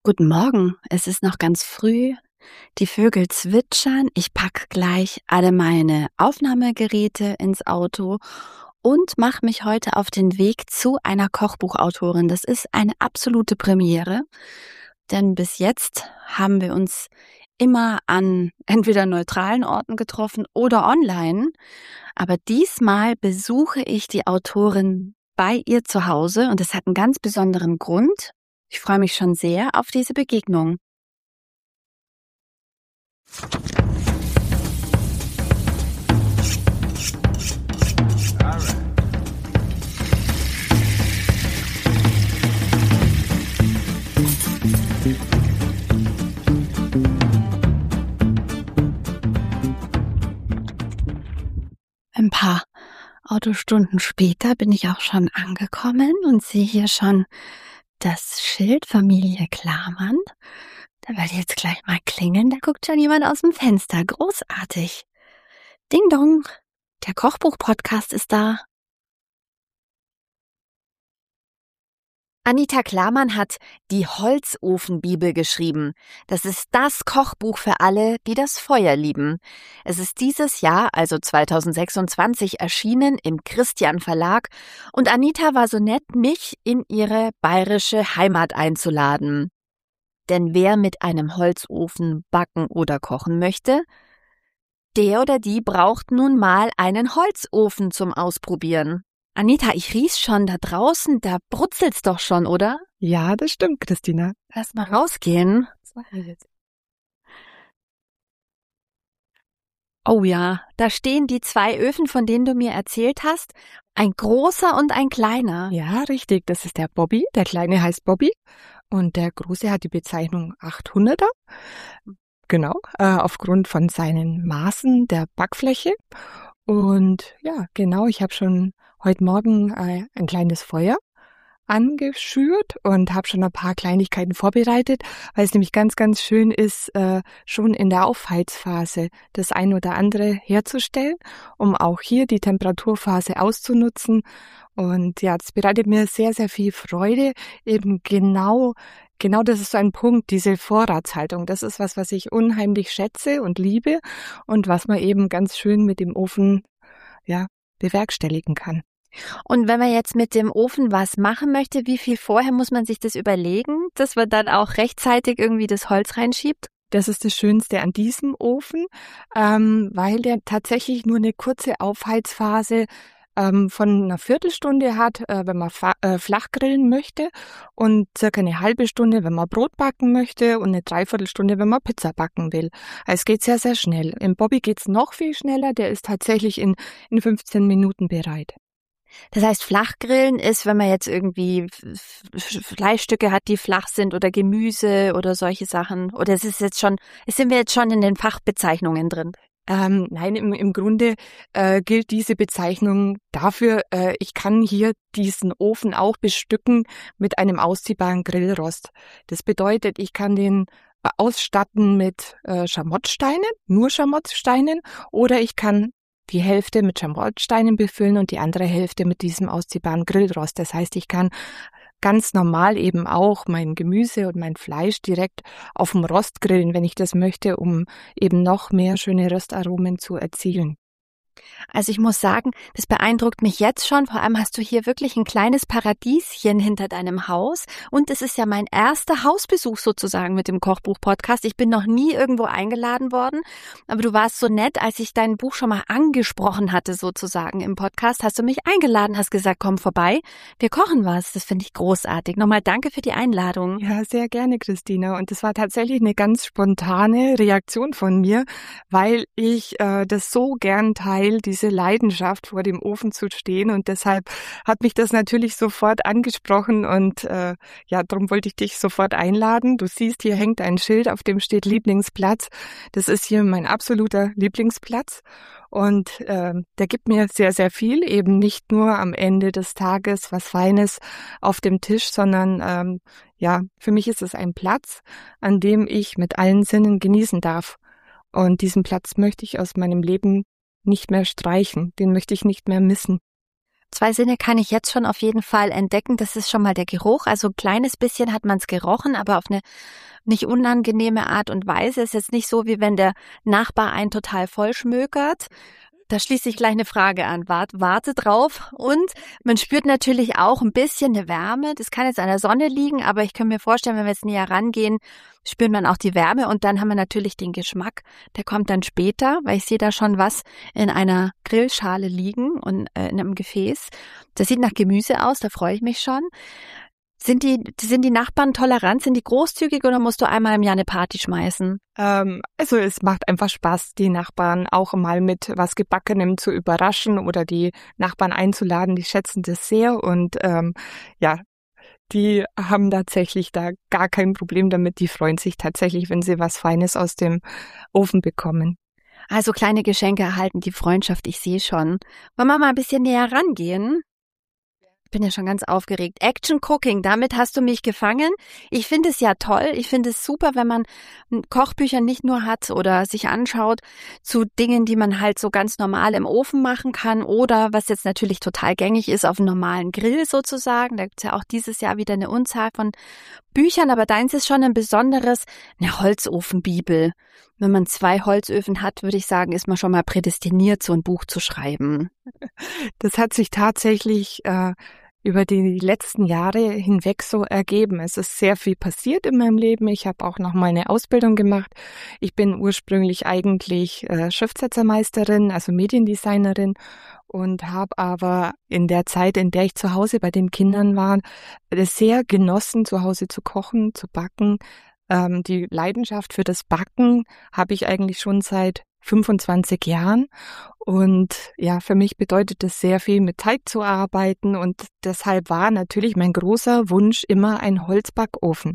Guten Morgen, es ist noch ganz früh, die Vögel zwitschern, ich packe gleich alle meine Aufnahmegeräte ins Auto und mache mich heute auf den Weg zu einer Kochbuchautorin. Das ist eine absolute Premiere, denn bis jetzt haben wir uns immer an entweder neutralen Orten getroffen oder online, aber diesmal besuche ich die Autorin bei ihr zu Hause und das hat einen ganz besonderen Grund. Ich freue mich schon sehr auf diese Begegnung. Ein paar Autostunden später bin ich auch schon angekommen und sehe hier schon das Schild Familie Klarmann. Da werde ich jetzt gleich mal klingeln. Da guckt schon jemand aus dem Fenster. Großartig. Ding dong. Der Kochbuch-Podcast ist da. Anita Klarmann hat die Holzofenbibel geschrieben. Das ist das Kochbuch für alle, die das Feuer lieben. Es ist dieses Jahr, also 2026, erschienen im Christian Verlag und Anita war so nett, mich in ihre bayerische Heimat einzuladen. Denn wer mit einem Holzofen backen oder kochen möchte, der oder die braucht nun mal einen Holzofen zum Ausprobieren. Anita, ich riech's schon da draußen, da brutzelt's doch schon, oder? Ja, das stimmt, Christina. Lass mal rausgehen. Was machen wir jetzt? Oh ja, da stehen die 2 Öfen, von denen du mir erzählt hast. Ein großer und ein kleiner. Ja, richtig. Das ist der Bobby. Der kleine heißt Bobby und der große hat die Bezeichnung 800er. Genau, aufgrund von seinen Maßen der Backfläche. Und ja, genau, ich habe schon heute Morgen ein kleines Feuer angeschürt und habe schon ein paar Kleinigkeiten vorbereitet, weil es nämlich ganz, ganz schön ist, schon in der Aufheizphase das ein oder andere herzustellen, um auch hier die Temperaturphase auszunutzen. Und ja, das bereitet mir sehr, sehr viel Freude. Eben genau das ist so ein Punkt, diese Vorratshaltung. Das ist was ich unheimlich schätze und liebe und was man eben ganz schön mit dem Ofen, ja, bewerkstelligen kann. Und wenn man jetzt mit dem Ofen was machen möchte, wie viel vorher muss man sich das überlegen, dass man dann auch rechtzeitig irgendwie das Holz reinschiebt? Das ist das Schönste an diesem Ofen, weil der tatsächlich nur eine kurze Aufheizphase von einer Viertelstunde hat, wenn man flach grillen möchte und circa eine halbe Stunde, wenn man Brot backen möchte und eine Dreiviertelstunde, wenn man Pizza backen will. Also es geht sehr, sehr schnell. Im Bobby geht's noch viel schneller, der ist tatsächlich in 15 Minuten bereit. Das heißt, Flachgrillen ist, wenn man jetzt irgendwie Fleischstücke hat, die flach sind oder Gemüse oder solche Sachen. Oder sind wir jetzt schon in den Fachbezeichnungen drin? Nein, im Grunde gilt diese Bezeichnung dafür, ich kann hier diesen Ofen auch bestücken mit einem ausziehbaren Grillrost. Das bedeutet, ich kann den ausstatten mit Schamottsteinen, nur Schamottsteinen, oder ich kann die Hälfte mit Schamottsteinen befüllen und die andere Hälfte mit diesem ausziehbaren Grillrost. Das heißt, ich kann ganz normal eben auch mein Gemüse und mein Fleisch direkt auf dem Rost grillen, wenn ich das möchte, um eben noch mehr schöne Röstaromen zu erzielen. Also ich muss sagen, das beeindruckt mich jetzt schon. Vor allem hast du hier wirklich ein kleines Paradieschen hinter deinem Haus. Und es ist ja mein erster Hausbesuch sozusagen mit dem Kochbuch-Podcast. Ich bin noch nie irgendwo eingeladen worden. Aber du warst so nett, als ich dein Buch schon mal angesprochen hatte sozusagen im Podcast. Hast du mich eingeladen, hast gesagt, komm vorbei, wir kochen was. Das finde ich großartig. Nochmal danke für die Einladung. Ja, sehr gerne, Christina. Und das war tatsächlich eine ganz spontane Reaktion von mir, weil ich das so gern teile, diese Leidenschaft, vor dem Ofen zu stehen, und deshalb hat mich das natürlich sofort angesprochen und ja, darum wollte ich dich sofort einladen. Du siehst, hier hängt ein Schild, auf dem steht Lieblingsplatz. Das ist hier mein absoluter Lieblingsplatz und der gibt mir sehr, sehr viel, eben nicht nur am Ende des Tages was Feines auf dem Tisch, sondern ja, für mich ist es ein Platz, an dem ich mit allen Sinnen genießen darf. Und diesen Platz möchte ich aus meinem Leben nicht mehr streichen, den möchte ich nicht mehr missen. 2 Sinne kann ich jetzt schon auf jeden Fall entdecken. Das ist schon mal der Geruch. Also ein kleines bisschen hat man es gerochen, aber auf eine nicht unangenehme Art und Weise. Ist jetzt nicht so, wie wenn der Nachbar einen total vollschmökert. Da schließt sich gleich eine Frage an. Warte drauf. Und man spürt natürlich auch ein bisschen eine Wärme. Das kann jetzt an der Sonne liegen, aber ich kann mir vorstellen, wenn wir jetzt näher rangehen, spürt man auch die Wärme. Und dann haben wir natürlich den Geschmack. Der kommt dann später, weil ich sehe da schon was in einer Grillschale liegen und in einem Gefäß. Das sieht nach Gemüse aus, da freue ich mich schon. Sind die Nachbarn tolerant? Sind die großzügig oder musst du einmal im Jahr eine Party schmeißen? Also es macht einfach Spaß, die Nachbarn auch mal mit was Gebackenem zu überraschen oder die Nachbarn einzuladen. Die schätzen das sehr und ja, die haben tatsächlich da gar kein Problem damit. Die freuen sich tatsächlich, wenn sie was Feines aus dem Ofen bekommen. Also kleine Geschenke erhalten die Freundschaft, ich sehe schon. Wollen wir mal ein bisschen näher rangehen? Ich bin ja schon ganz aufgeregt. Action Cooking, damit hast du mich gefangen. Ich finde es ja toll. Ich finde es super, wenn man Kochbücher nicht nur hat oder sich anschaut zu Dingen, die man halt so ganz normal im Ofen machen kann oder was jetzt natürlich total gängig ist, auf einem normalen Grill sozusagen. Da gibt's ja auch dieses Jahr wieder eine Unzahl von Büchern, aber deins ist schon ein besonderes, eine Holzofenbibel. Wenn man 2 Holzöfen hat, würde ich sagen, ist man schon mal prädestiniert, so ein Buch zu schreiben. Das hat sich tatsächlich über die letzten Jahre hinweg so ergeben. Es ist sehr viel passiert in meinem Leben. Ich habe auch noch mal eine Ausbildung gemacht. Ich bin ursprünglich eigentlich Schriftsetzermeisterin, also Mediendesignerin und habe aber in der Zeit, in der ich zu Hause bei den Kindern war, es sehr genossen, zu Hause zu kochen, zu backen. Die Leidenschaft für das Backen habe ich eigentlich schon seit 25 Jahren. Und ja, für mich bedeutet es sehr viel, mit Teig zu arbeiten. Und deshalb war natürlich mein großer Wunsch immer ein Holzbackofen.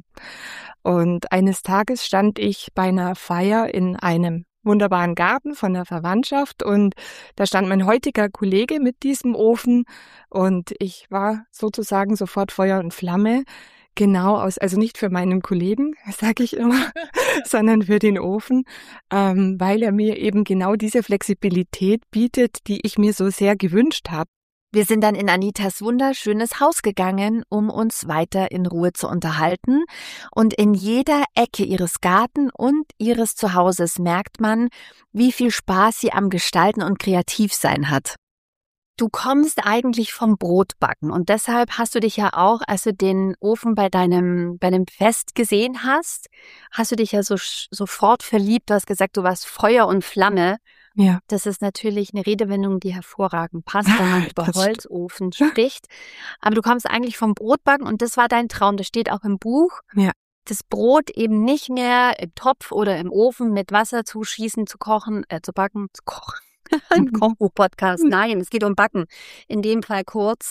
Und eines Tages stand ich bei einer Feier in einem wunderbaren Garten von der Verwandtschaft und da stand mein heutiger Kollege mit diesem Ofen und ich war sozusagen sofort Feuer und Flamme. Genau, also nicht für meinen Kollegen, sage ich immer, sondern für den Ofen, weil er mir eben genau diese Flexibilität bietet, die ich mir so sehr gewünscht habe. Wir sind dann in Anitas wunderschönes Haus gegangen, um uns weiter in Ruhe zu unterhalten. Und in jeder Ecke ihres Garten und ihres Zuhauses merkt man, wie viel Spaß sie am Gestalten und Kreativsein hat. Du kommst eigentlich vom Brotbacken und deshalb hast du dich ja auch, als du den Ofen bei deinem Fest gesehen hast du dich ja sofort verliebt. Du hast gesagt, du warst Feuer und Flamme. Ja. Das ist natürlich eine Redewendung, die hervorragend passt, wenn man über Holzofen spricht. Aber du kommst eigentlich vom Brotbacken und das war dein Traum. Das steht auch im Buch. Ja. Das Brot eben nicht mehr im Topf oder im Ofen mit Wasser zuschießen, zu kochen, zu backen, zu kochen. Ein Kochbuch-Podcast. Nein, es geht um Backen. In dem Fall kurz.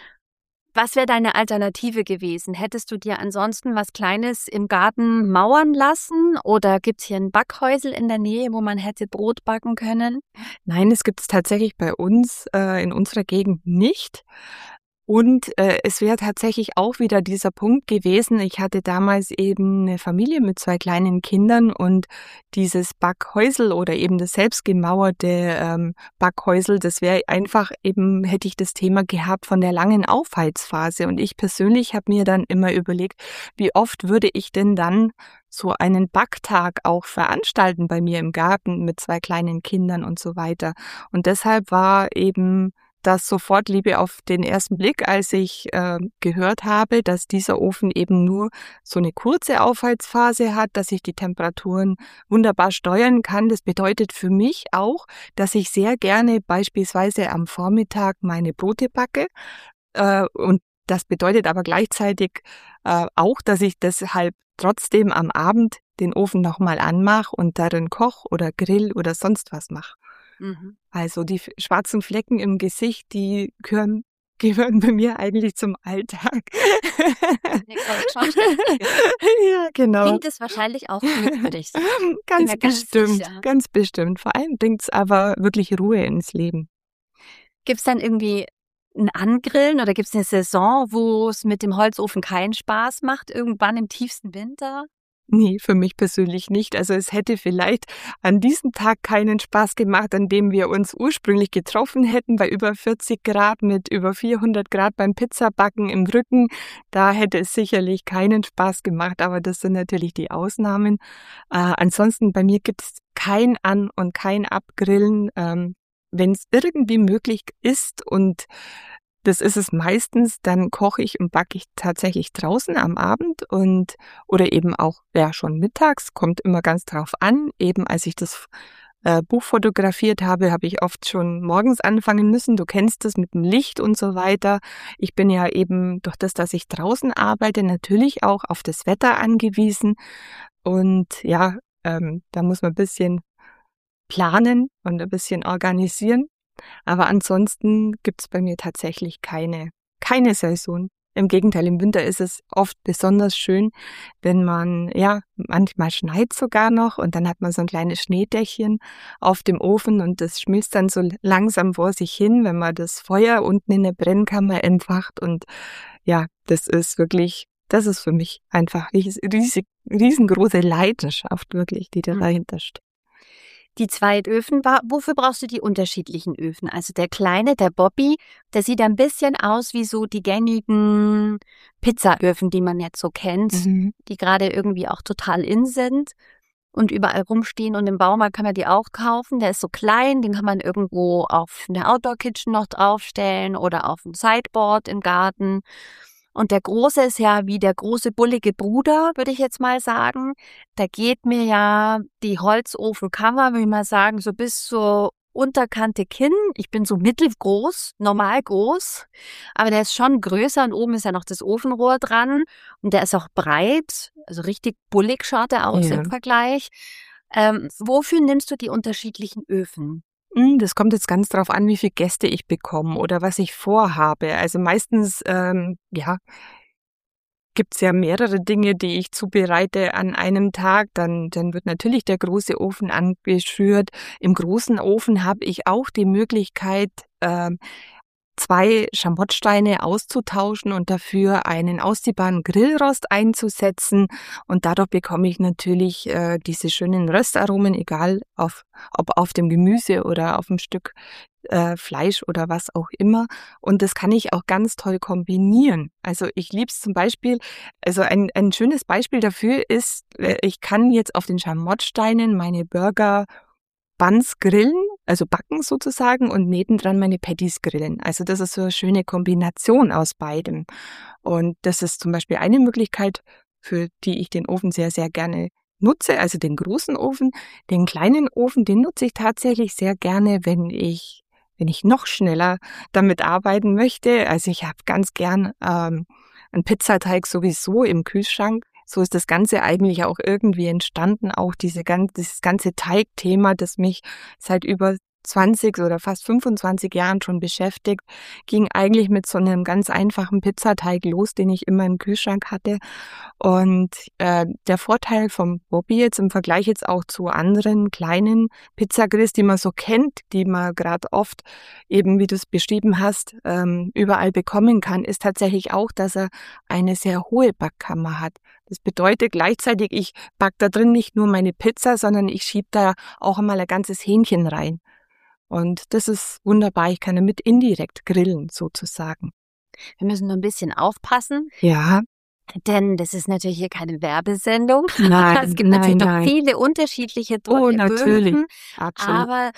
Was wäre deine Alternative gewesen? Hättest du dir ansonsten was Kleines im Garten mauern lassen oder gibt's hier ein Backhäusel in der Nähe, wo man hätte Brot backen können? Nein, es gibt es tatsächlich bei uns in unserer Gegend nicht. Und es wäre tatsächlich auch wieder dieser Punkt gewesen, ich hatte damals eben eine Familie mit 2 kleinen Kindern und dieses Backhäusel oder eben das selbstgemauerte Backhäusel, das wäre einfach eben, hätte ich das Thema gehabt von der langen Aufheizphase. Und ich persönlich habe mir dann immer überlegt, wie oft würde ich denn dann so einen Backtag auch veranstalten bei mir im Garten mit 2 kleinen Kindern und so weiter. Und deshalb war eben das sofort Liebe auf den ersten Blick, als ich gehört habe, dass dieser Ofen eben nur so eine kurze Aufheizphase hat, dass ich die Temperaturen wunderbar steuern kann. Das bedeutet für mich auch, dass ich sehr gerne beispielsweise am Vormittag meine Brote backe und das bedeutet aber gleichzeitig auch, dass ich deshalb trotzdem am Abend den Ofen nochmal anmache und darin koche oder grill oder sonst was mache. Also die schwarzen Flecken im Gesicht, die gehören bei mir eigentlich zum Alltag. Ja, genau. Klingt es wahrscheinlich auch gut für dich. Ganz bestimmt. Vor allem bringt es aber wirklich Ruhe ins Leben. Gibt es dann irgendwie ein Angrillen oder gibt es eine Saison, wo es mit dem Holzofen keinen Spaß macht, irgendwann im tiefsten Winter? Nee, für mich persönlich nicht. Also es hätte vielleicht an diesem Tag keinen Spaß gemacht, an dem wir uns ursprünglich getroffen hätten, bei über 40 Grad mit über 400 Grad beim Pizzabacken im Rücken. Da hätte es sicherlich keinen Spaß gemacht, aber das sind natürlich die Ausnahmen. Ansonsten bei mir gibt's kein An- und kein Abgrillen, wenn es irgendwie möglich ist, und das ist es meistens, dann koche ich und backe ich tatsächlich draußen am Abend oder eben auch schon mittags, kommt immer ganz drauf an. Eben als ich das Buch fotografiert habe, habe ich oft schon morgens anfangen müssen. Du kennst das mit dem Licht und so weiter. Ich bin ja eben durch das, dass ich draußen arbeite, natürlich auch auf das Wetter angewiesen. Und ja, da muss man ein bisschen planen und ein bisschen organisieren. Aber ansonsten gibt's bei mir tatsächlich keine Saison. Im Gegenteil, im Winter ist es oft besonders schön, wenn manchmal schneit sogar noch und dann hat man so ein kleines Schneedächchen auf dem Ofen und das schmilzt dann so langsam vor sich hin, wenn man das Feuer unten in der Brennkammer entfacht. Und ja, das ist für mich einfach riesengroße Leidenschaft wirklich, die da dahinter steht. Die Zweitöfen, wofür brauchst du die unterschiedlichen Öfen? Also der kleine, der Bobby, der sieht ein bisschen aus wie so die gängigen Pizzaöfen, die man jetzt so kennt, die gerade irgendwie auch total in sind und überall rumstehen, und im Baumarkt kann man die auch kaufen. Der ist so klein, den kann man irgendwo auf eine Outdoor-Kitchen noch draufstellen oder auf ein Sideboard im Garten. Und der Große ist ja wie der große bullige Bruder, würde ich jetzt mal sagen. Da geht mir ja die Holzofenkammer, würde ich mal sagen, so bis zur Unterkante Kinn. Ich bin so mittelgroß, normal groß, aber der ist schon größer und oben ist ja noch das Ofenrohr dran und der ist auch breit, also richtig bullig schaut er aus im Vergleich. Wofür nimmst du die unterschiedlichen Öfen? Das kommt jetzt ganz drauf an, wie viele Gäste ich bekomme oder was ich vorhabe. Also meistens, gibt's ja mehrere Dinge, die ich zubereite an einem Tag. Dann wird natürlich der große Ofen angeschürt. Im großen Ofen habe ich auch die Möglichkeit, 2 Schamottsteine auszutauschen und dafür einen ausziehbaren Grillrost einzusetzen. Und dadurch bekomme ich natürlich diese schönen Röstaromen, egal ob auf dem Gemüse oder auf dem Stück Fleisch oder was auch immer. Und das kann ich auch ganz toll kombinieren. Also ich liebe es zum Beispiel, also ein schönes Beispiel dafür ist, ich kann jetzt auf den Schamottsteinen meine Burger Buns grillen, also backen sozusagen, und nebendran meine Patties grillen. Also das ist so eine schöne Kombination aus beidem. Und das ist zum Beispiel eine Möglichkeit, für die ich den Ofen sehr, sehr gerne nutze, also den großen Ofen. Den kleinen Ofen, den nutze ich tatsächlich sehr gerne, wenn ich noch schneller damit arbeiten möchte. Also ich habe ganz gern einen Pizzateig sowieso im Kühlschrank. So ist das Ganze eigentlich auch irgendwie entstanden. Auch dieses ganze Teigthema, das mich seit über 20 oder fast 25 Jahren schon beschäftigt, ging eigentlich mit so einem ganz einfachen Pizzateig los, den ich immer im Kühlschrank hatte. Und der Vorteil vom Bobby jetzt im Vergleich jetzt auch zu anderen kleinen Pizzagrills, die man so kennt, die man gerade oft eben, wie du es beschrieben hast, überall bekommen kann, ist tatsächlich auch, dass er eine sehr hohe Backkammer hat. Das bedeutet gleichzeitig, ich backe da drin nicht nur meine Pizza, sondern ich schiebe da auch einmal ein ganzes Hähnchen rein. Und das ist wunderbar. Ich kann damit indirekt grillen, sozusagen. Wir müssen nur ein bisschen aufpassen. Ja. Denn das ist natürlich hier keine Werbesendung. Nein, es gibt natürlich noch viele unterschiedliche tolle natürlich. Öfen. Absolut. Aber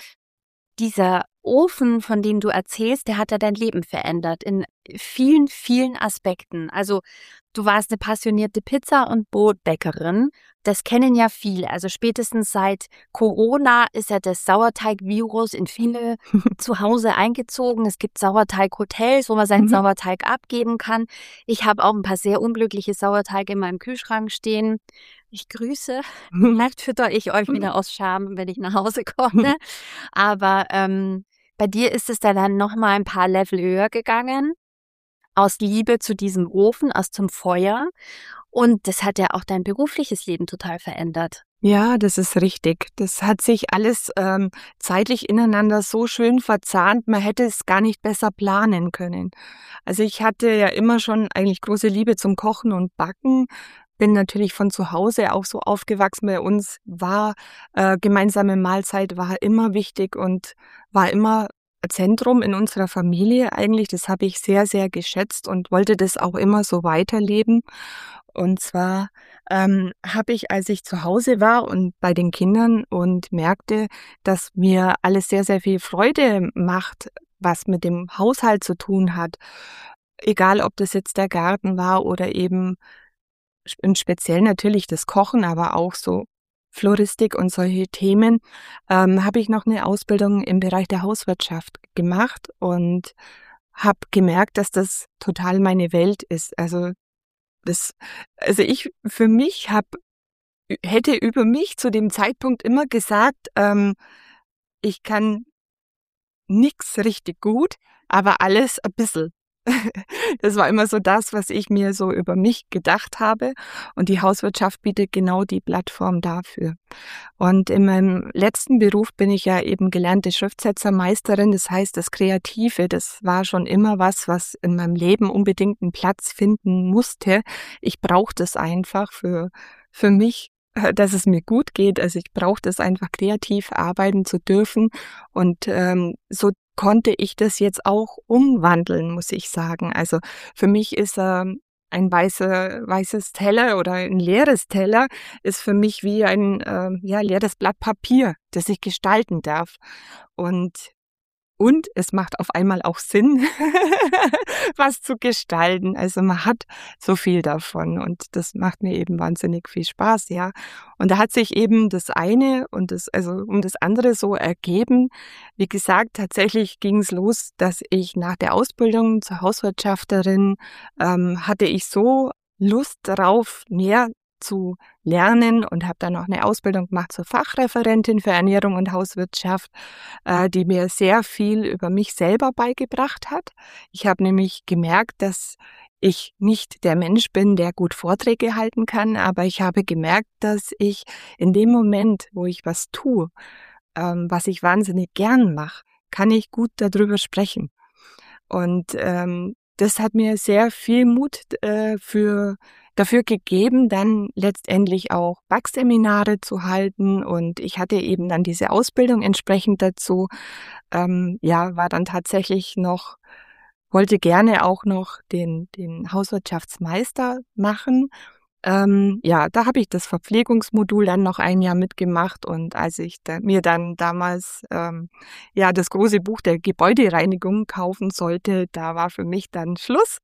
dieser Ofen, von dem du erzählst, der hat ja dein Leben verändert in vielen, vielen Aspekten. Also du warst eine passionierte Pizza- und Brotbäckerin. Das kennen ja viele. Also spätestens seit Corona ist ja das Sauerteig-Virus in viele zu Hause eingezogen. Es gibt Sauerteig-Hotels, wo man seinen Sauerteig abgeben kann. Ich habe auch ein paar sehr unglückliche Sauerteige in meinem Kühlschrank stehen. Ich grüße. Vielleicht fütter ich euch wieder aus Scham, wenn ich nach Hause komme. Aber bei dir ist es dann noch mal ein paar Level höher gegangen. Aus Liebe zu diesem Ofen, aus zum Feuer. Und das hat ja auch dein berufliches Leben total verändert. Ja, das ist richtig. Das hat sich alles zeitlich ineinander so schön verzahnt, man hätte es gar nicht besser planen können. Also ich hatte ja immer schon eigentlich große Liebe zum Kochen und Backen, bin natürlich von zu Hause auch so aufgewachsen. Bei uns war gemeinsame Mahlzeit war immer wichtig und war immer Zentrum in unserer Familie eigentlich. Das habe ich sehr, sehr geschätzt und wollte das auch immer so weiterleben. Und zwar habe ich, als ich zu Hause war und bei den Kindern und merkte, dass mir alles sehr, sehr viel Freude macht, was mit dem Haushalt zu tun hat. Egal, ob das jetzt der Garten war oder eben speziell natürlich das Kochen, aber auch so Floristik und solche Themen, habe ich noch eine Ausbildung im Bereich der Hauswirtschaft gemacht und habe gemerkt, dass das total meine Welt ist. Ich für mich hätte über mich zu dem Zeitpunkt immer gesagt, ich kann nix richtig gut, aber alles ein bisschen. Das war immer so das, was ich mir so über mich gedacht habe. Und die Hauswirtschaft bietet genau die Plattform dafür. Und in meinem letzten Beruf bin ich ja eben gelernte Schriftsetzermeisterin. Das heißt, das Kreative, das war schon immer was in meinem Leben unbedingt einen Platz finden musste. Ich brauche das einfach für mich, dass es mir gut geht. Also ich brauche das einfach, kreativ arbeiten zu dürfen. Und so konnte ich das jetzt auch umwandeln, muss ich sagen. Also für mich ist ein weißes Teller oder ein leeres Teller ist für mich wie ein leeres Blatt Papier, das ich gestalten darf. Und es macht auf einmal auch Sinn, was zu gestalten. Also man hat so viel davon und das macht mir eben wahnsinnig viel Spaß, ja. Und da hat sich eben das eine und das andere so ergeben. Wie gesagt, tatsächlich ging es los, dass ich nach der Ausbildung zur Hauswirtschafterin hatte ich so Lust darauf, mehr zu lernen und habe dann auch eine Ausbildung gemacht zur Fachreferentin für Ernährung und Hauswirtschaft, die mir sehr viel über mich selber beigebracht hat. Ich habe nämlich gemerkt, dass ich nicht der Mensch bin, der gut Vorträge halten kann, aber ich habe gemerkt, dass ich in dem Moment, wo ich was tue, was ich wahnsinnig gern mache, kann ich gut darüber sprechen. Und das hat mir sehr viel Mut dafür gegeben, dann letztendlich auch Backseminare zu halten. Und ich hatte eben dann diese Ausbildung entsprechend dazu. War dann tatsächlich wollte gerne auch noch den Hauswirtschaftsmeister machen. Da habe ich das Verpflegungsmodul dann noch ein Jahr mitgemacht und als ich mir dann damals das große Buch der Gebäudereinigung kaufen sollte, da war für mich dann Schluss.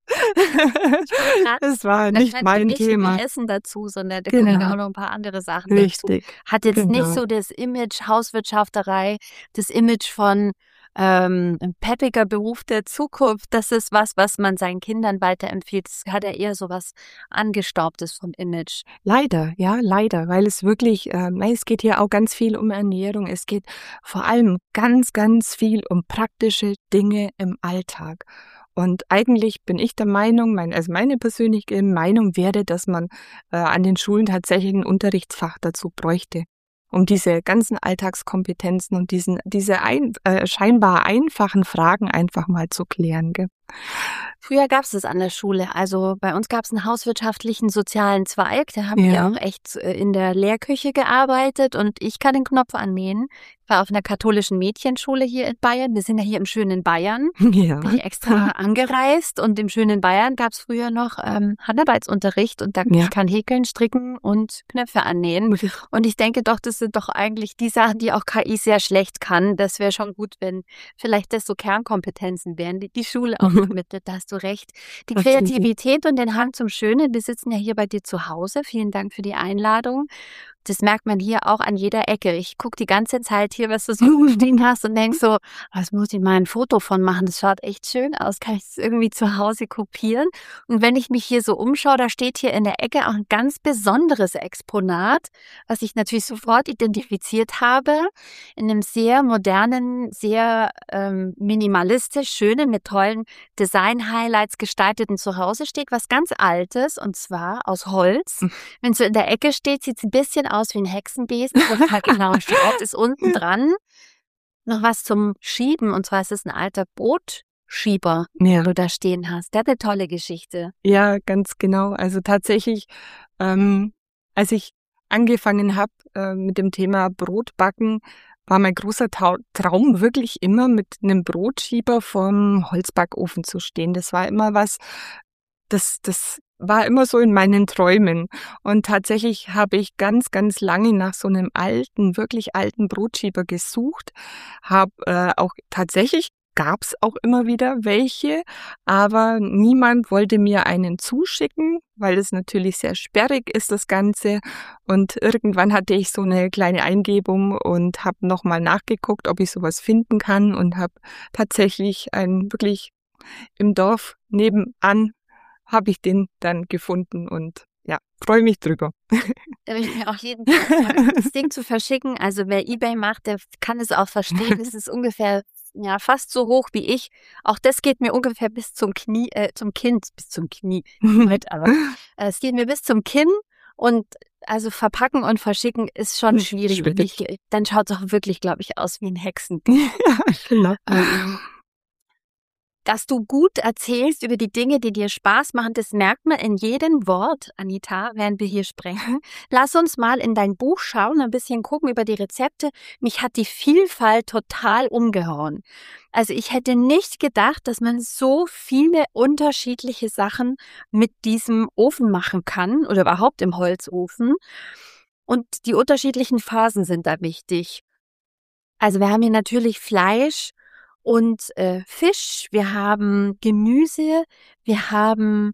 Das war nicht mein Thema. Nicht Essen dazu, sondern da Genau. kommen auch noch ein paar andere Sachen Richtig. dazu. Hat jetzt nicht so das Image Hauswirtschafterei, das Image von ein peppiger Beruf der Zukunft, das ist was man seinen Kindern weiterempfiehlt. Das hat ja eher so was Angestaubtes vom Image. Leider, weil es wirklich, es geht hier auch ganz viel um Ernährung. Es geht vor allem ganz, ganz viel um praktische Dinge im Alltag. Und eigentlich bin ich der Meinung, meine persönliche Meinung wäre, dass man an den Schulen tatsächlich ein Unterrichtsfach dazu bräuchte, um diese ganzen Alltagskompetenzen und diese scheinbar einfachen Fragen einfach mal zu klären. Gell? Früher gab es das an der Schule. Also bei uns gab es einen hauswirtschaftlichen sozialen Zweig. Da haben wir auch echt in der Lehrküche gearbeitet und ich kann den Knopf annehmen. Ich war auf einer katholischen Mädchenschule hier in Bayern. Wir sind ja hier im schönen Bayern. Ja. Bin ich extra angereist und im schönen Bayern gab es früher noch Handarbeitsunterricht und da ich kann häkeln, stricken und Knöpfe annähen. Und ich denke doch, das sind doch eigentlich die Sachen, die auch KI sehr schlecht kann. Das wäre schon gut, wenn vielleicht das so Kernkompetenzen wären, die Schule auch vermittelt. Da hast du recht. Die Kreativität und den Hang zum Schönen, die sitzen ja hier bei dir zu Hause. Vielen Dank für die Einladung. Das merkt man hier auch an jeder Ecke. Ich gucke die ganze Zeit hier, was du so stehen hast und denk so, was muss ich mal ein Foto von machen? Das schaut echt schön aus. Kann ich das irgendwie zu Hause kopieren? Und wenn ich mich hier so umschaue, da steht hier in der Ecke auch ein ganz besonderes Exponat, was ich natürlich sofort identifiziert habe. In einem sehr modernen, sehr minimalistisch, schönen, mit tollen Design-Highlights gestalteten Zuhause steht was ganz Altes und zwar aus Holz. Wenn es so in der Ecke steht, sieht es ein bisschen aus wie ein Hexenbesen. Und halt genau schaut, ist unten dran noch was zum Schieben. Und zwar ist es ein alter Brotschieber, Ja. den du da stehen hast. Der hat eine tolle Geschichte. Ja, ganz genau. Also tatsächlich, als ich angefangen habe mit dem Thema Brotbacken, war mein großer Traum wirklich immer mit einem Brotschieber vorm Holzbackofen zu stehen. Das war immer was, das war immer so in meinen Träumen. Und tatsächlich habe ich ganz, ganz lange nach so einem alten, wirklich alten Brotschieber gesucht. Auch tatsächlich gab's auch immer wieder welche, aber niemand wollte mir einen zuschicken, weil es natürlich sehr sperrig ist, das Ganze. Und irgendwann hatte ich so eine kleine Eingebung und habe nochmal nachgeguckt, ob ich sowas finden kann und habe tatsächlich einen wirklich im Dorf nebenan habe ich den dann gefunden und ja, freue mich drüber. Da will ich mir auch jeden Tag fragen, das Ding zu verschicken. Also wer eBay macht, der kann es auch verstehen. Es ist ungefähr fast so hoch wie ich. Auch das geht mir ungefähr bis zum Knie, bis zum Knie. Aber es geht mir bis zum Kinn und also verpacken und verschicken ist schon schwierig. Dann schaut es auch wirklich, glaube ich, aus wie ein Hexen. Ja, genau. Dass du gut erzählst über die Dinge, die dir Spaß machen, das merkt man in jedem Wort, Anita, während wir hier sprechen. Lass uns mal in dein Buch schauen, ein bisschen gucken über die Rezepte. Mich hat die Vielfalt total umgehauen. Also ich hätte nicht gedacht, dass man so viele unterschiedliche Sachen mit diesem Ofen machen kann oder überhaupt im Holzofen. Und die unterschiedlichen Phasen sind da wichtig. Also wir haben hier natürlich Fleisch und Fisch, wir haben Gemüse, wir haben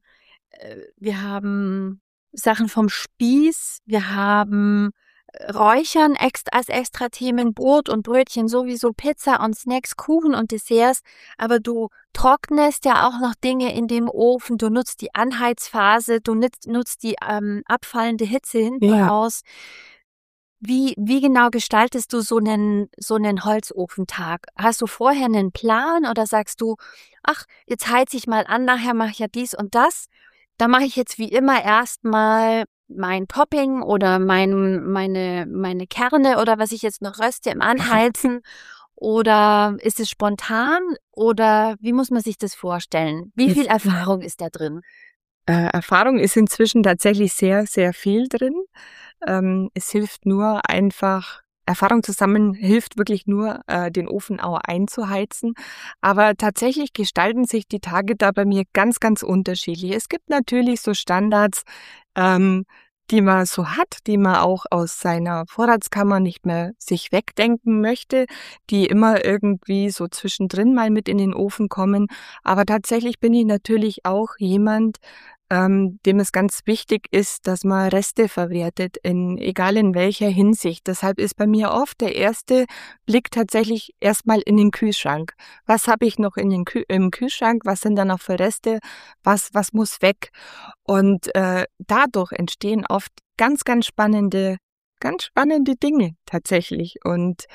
Sachen vom Spieß, wir haben Räuchern als extra Themen, Brot und Brötchen sowieso, Pizza und Snacks, Kuchen und Desserts, aber du trocknest ja auch noch Dinge in dem Ofen, du nutzt die Anheizphase, du nutzt die abfallende Hitze hinten raus. Wie genau gestaltest du so einen Holzofentag? Hast du vorher einen Plan oder sagst du, ach, jetzt heiz ich mal an, nachher mache ich ja dies und das. Da mache ich jetzt wie immer erstmal mein Topping oder meine Kerne oder was ich jetzt noch röste im Anheizen. Oder ist es spontan oder wie muss man sich das vorstellen? Wie viel Erfahrung ist da drin? Erfahrung ist inzwischen tatsächlich sehr, sehr viel drin. Es hilft nur einfach, Erfahrung zusammen hilft wirklich nur, den Ofen auch einzuheizen. Aber tatsächlich gestalten sich die Tage da bei mir ganz, ganz unterschiedlich. Es gibt natürlich so Standards, die man so hat, die man auch aus seiner Vorratskammer nicht mehr sich wegdenken möchte, die immer irgendwie so zwischendrin mal mit in den Ofen kommen. Aber tatsächlich bin ich natürlich auch jemand, dem es ganz wichtig ist, dass man Reste verwertet, egal in welcher Hinsicht. Deshalb ist bei mir oft der erste Blick tatsächlich erstmal in den Kühlschrank. Was habe ich noch im Kühlschrank? Was sind da noch für Reste? Was muss weg? Und dadurch entstehen oft ganz, ganz spannende Dinge tatsächlich. Und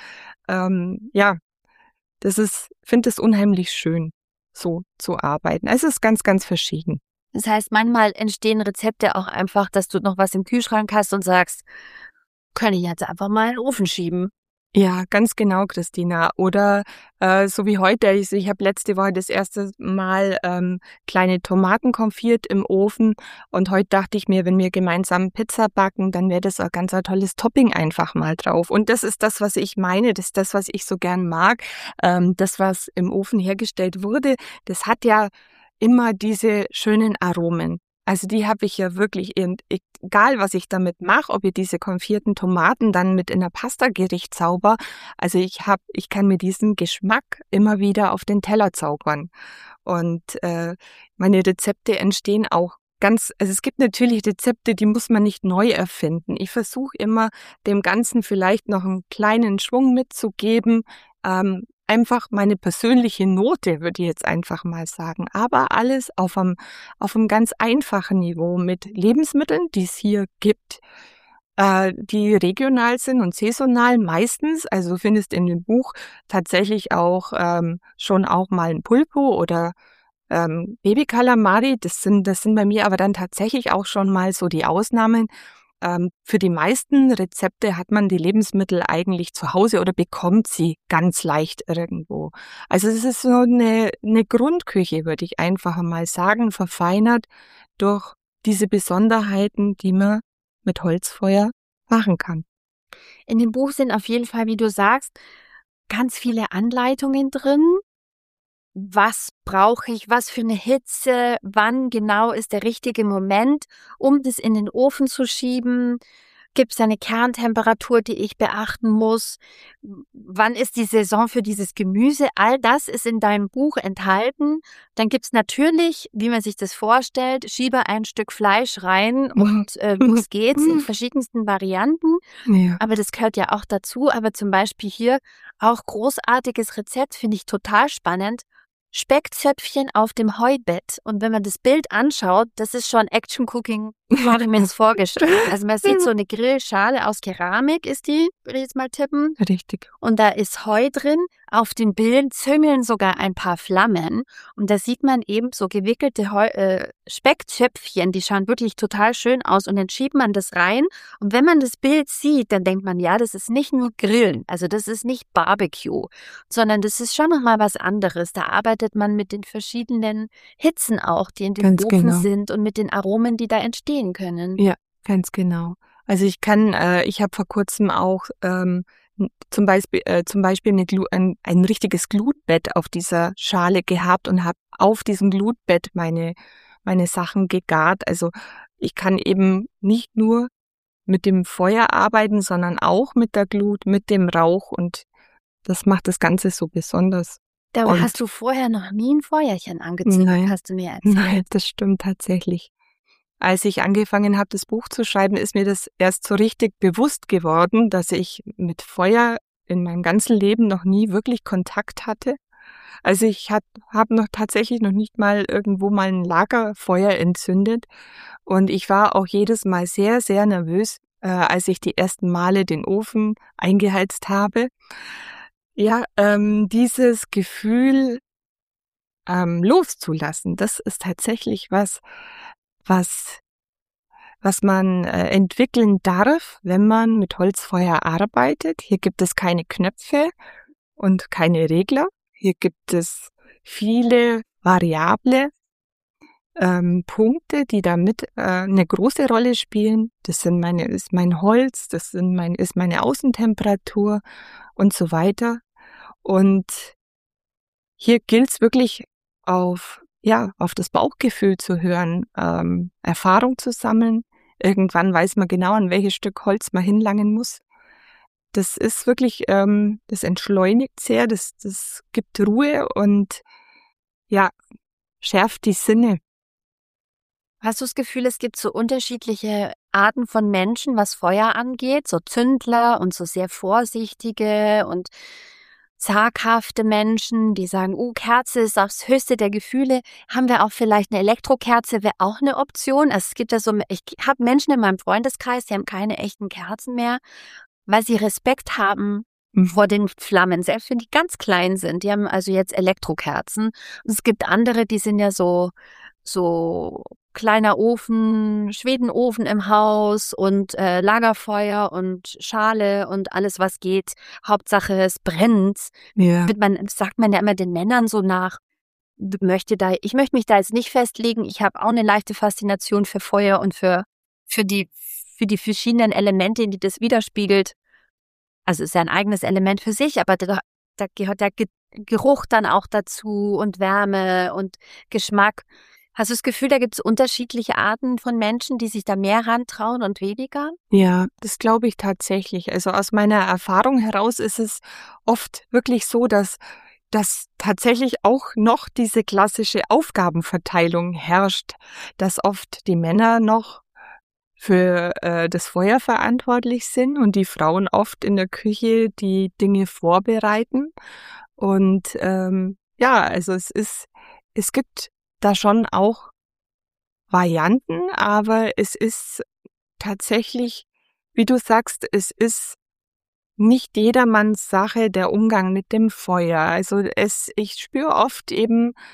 finde es unheimlich schön, so zu arbeiten. Es ist ganz, ganz verschieden. Das heißt, manchmal entstehen Rezepte auch einfach, dass du noch was im Kühlschrank hast und sagst, kann ich jetzt einfach mal in den Ofen schieben. Ja, ganz genau, Christina. Oder so wie heute, ich habe letzte Woche das erste Mal kleine Tomaten konfiert im Ofen und heute dachte ich mir, wenn wir gemeinsam Pizza backen, dann wäre das ein ganz tolles Topping einfach mal drauf. Und das ist das, was ich meine, das ist das, was ich so gern mag. Das, was im Ofen hergestellt wurde, das hat ja immer diese schönen Aromen. Also die habe ich ja wirklich, egal was ich damit mache, ob ich diese konfierten Tomaten dann mit in ein Pasta-Gericht zauber, also ich kann mir diesen Geschmack immer wieder auf den Teller zaubern. Und meine Rezepte entstehen auch also es gibt natürlich Rezepte, die muss man nicht neu erfinden. Ich versuche immer, dem Ganzen vielleicht noch einen kleinen Schwung mitzugeben, einfach meine persönliche Note, würde ich jetzt einfach mal sagen. Aber alles auf einem ganz einfachen Niveau mit Lebensmitteln, die es hier gibt, die regional sind und saisonal meistens. Also du findest in dem Buch tatsächlich auch schon auch mal ein Pulpo oder Baby-Calamari. Das sind bei mir aber dann tatsächlich auch schon mal so die Ausnahmen. für die meisten Rezepte hat man die Lebensmittel eigentlich zu Hause oder bekommt sie ganz leicht irgendwo. Also es ist so eine Grundküche, würde ich einfach mal sagen, verfeinert durch diese Besonderheiten, die man mit Holzfeuer machen kann. In dem Buch sind auf jeden Fall, wie du sagst, ganz viele Anleitungen drin. Was brauche ich, was für eine Hitze, wann genau ist der richtige Moment, um das in den Ofen zu schieben? Gibt es eine Kerntemperatur, die ich beachten muss? Wann ist die Saison für dieses Gemüse? All das ist in deinem Buch enthalten. Dann gibt es natürlich, wie man sich das vorstellt, schiebe ein Stück Fleisch rein und los geht's in verschiedensten Varianten. Ja. Aber das gehört ja auch dazu. Aber zum Beispiel hier auch großartiges Rezept, finde ich total spannend. Speckzöpfchen auf dem Heubett. Und wenn man das Bild anschaut, das ist schon Action-Cooking, habe ich mir das vorgestellt. Also man sieht so eine Grillschale aus Keramik, ist die, würde ich jetzt mal tippen. Richtig. Und da ist Heu drin. Auf den Bildern züngeln sogar ein paar Flammen. Und da sieht man eben so gewickelte Speckzöpfchen, die schauen wirklich total schön aus. Und dann schiebt man das rein. Und wenn man das Bild sieht, dann denkt man, ja, das ist nicht nur Grillen. Also das ist nicht Barbecue, sondern das ist schon nochmal was anderes. Da arbeitet man mit den verschiedenen Hitzen auch, die in dem Ganz Ofen genau. sind und mit den Aromen, die da entstehen können. Ja, ganz genau. Also ich habe vor kurzem auch zum Beispiel ein richtiges Glutbett auf dieser Schale gehabt und habe auf diesem Glutbett meine Sachen gegart. Also ich kann eben nicht nur mit dem Feuer arbeiten, sondern auch mit der Glut, mit dem Rauch, und das macht das Ganze so besonders. Da Und hast du vorher noch nie ein Feuerchen angezündet, Nein. hast du mir erzählt. Nein, das stimmt tatsächlich. Als ich angefangen habe, das Buch zu schreiben, ist mir das erst so richtig bewusst geworden, dass ich mit Feuer in meinem ganzen Leben noch nie wirklich Kontakt hatte. Also ich habe noch tatsächlich noch nicht mal irgendwo mal ein Lagerfeuer entzündet. Und ich war auch jedes Mal sehr, sehr nervös, als ich die ersten Male den Ofen eingeheizt habe. Ja, dieses Gefühl loszulassen, das ist tatsächlich was man entwickeln darf, wenn man mit Holzfeuer arbeitet. Hier gibt es keine Knöpfe und keine Regler. Hier gibt es viele variable Punkte, die damit eine große Rolle spielen. Das ist mein Holz, ist meine Außentemperatur und so weiter. Und hier gilt es wirklich auf das Bauchgefühl zu hören, Erfahrung zu sammeln. Irgendwann weiß man genau, an welches Stück Holz man hinlangen muss. Das ist wirklich, das entschleunigt sehr, das gibt Ruhe und ja, schärft die Sinne. Hast du das Gefühl, es gibt so unterschiedliche Arten von Menschen, was Feuer angeht? So Zündler und so sehr vorsichtige und zaghafte Menschen, die sagen, Kerze ist aufs höchste der Gefühle. Haben wir auch vielleicht eine Elektrokerze, wäre auch eine Option. Also es gibt ja so, ich habe Menschen in meinem Freundeskreis, die haben keine echten Kerzen mehr, weil sie Respekt haben vor den Flammen, selbst wenn die ganz klein sind. Die haben also jetzt Elektrokerzen. Und es gibt andere, die sind ja so kleiner Ofen, Schwedenofen im Haus und Lagerfeuer und Schale und alles, was geht. Hauptsache, es brennt. Ja. Sagt man ja immer den Männern so nach, ich möchte mich da jetzt nicht festlegen. Ich habe auch eine leichte Faszination für Feuer und für die verschiedenen Elemente, die das widerspiegelt. Also es ist ja ein eigenes Element für sich, aber da gehört der Geruch dann auch dazu und Wärme und Geschmack. Hast du das Gefühl, da gibt es unterschiedliche Arten von Menschen, die sich da mehr rantrauen und weniger? Ja, das glaube ich tatsächlich. Also aus meiner Erfahrung heraus ist es oft wirklich so, dass tatsächlich auch noch diese klassische Aufgabenverteilung herrscht, dass oft die Männer noch für das Feuer verantwortlich sind und die Frauen oft in der Küche die Dinge vorbereiten. Und also es gibt da schon auch Varianten, aber es ist tatsächlich, wie du sagst, es ist nicht jedermanns Sache der Umgang mit dem Feuer. Also ich spüre oft eben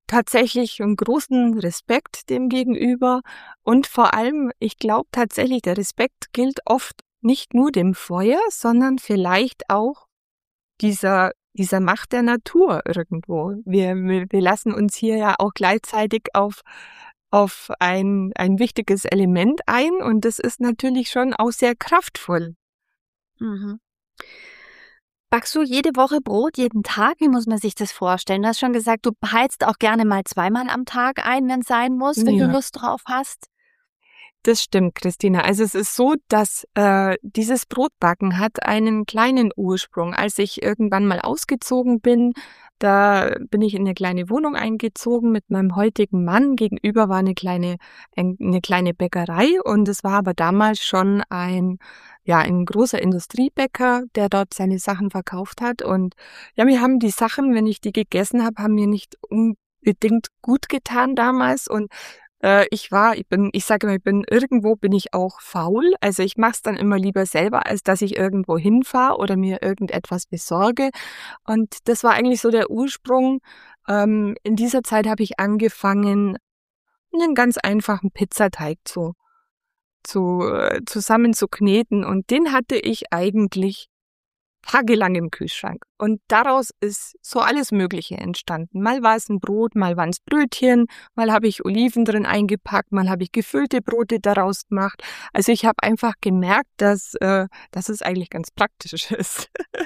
tatsächlich einen großen Respekt dem gegenüber. Und vor allem, ich glaube tatsächlich, der Respekt gilt oft nicht nur dem Feuer, sondern vielleicht auch dieser Macht der Natur irgendwo. Wir lassen uns hier ja auch gleichzeitig auf ein wichtiges Element ein und das ist natürlich schon auch sehr kraftvoll. Mhm. Backst du jede Woche Brot, jeden Tag? Wie muss man sich das vorstellen? Du hast schon gesagt, du heizt auch gerne mal 2-mal am Tag ein, wenn es sein muss, wenn du Ja. Lust drauf hast. Das stimmt, Christina. Also es ist so, dass dieses Brotbacken hat einen kleinen Ursprung. Als ich irgendwann mal ausgezogen bin, da bin ich in eine kleine Wohnung eingezogen mit meinem heutigen Mann. Gegenüber war eine kleine Bäckerei und es war aber damals schon ein großer Industriebäcker, der dort seine Sachen verkauft hat. Und ja, mir haben die Sachen, wenn ich die gegessen habe, haben mir nicht unbedingt gut getan damals und ich sage immer, irgendwo bin ich auch faul. Also ich mache es dann immer lieber selber, als dass ich irgendwo hinfahre oder mir irgendetwas besorge. Und das war eigentlich so der Ursprung. In dieser Zeit habe ich angefangen, einen ganz einfachen Pizzateig zusammen zu kneten. Und den hatte ich eigentlich tagelang im Kühlschrank. Und daraus ist so alles Mögliche entstanden. Mal war es ein Brot, mal waren es Brötchen, mal habe ich Oliven drin eingepackt, mal habe ich gefüllte Brote daraus gemacht. Also ich habe einfach gemerkt, dass es eigentlich ganz praktisch ist.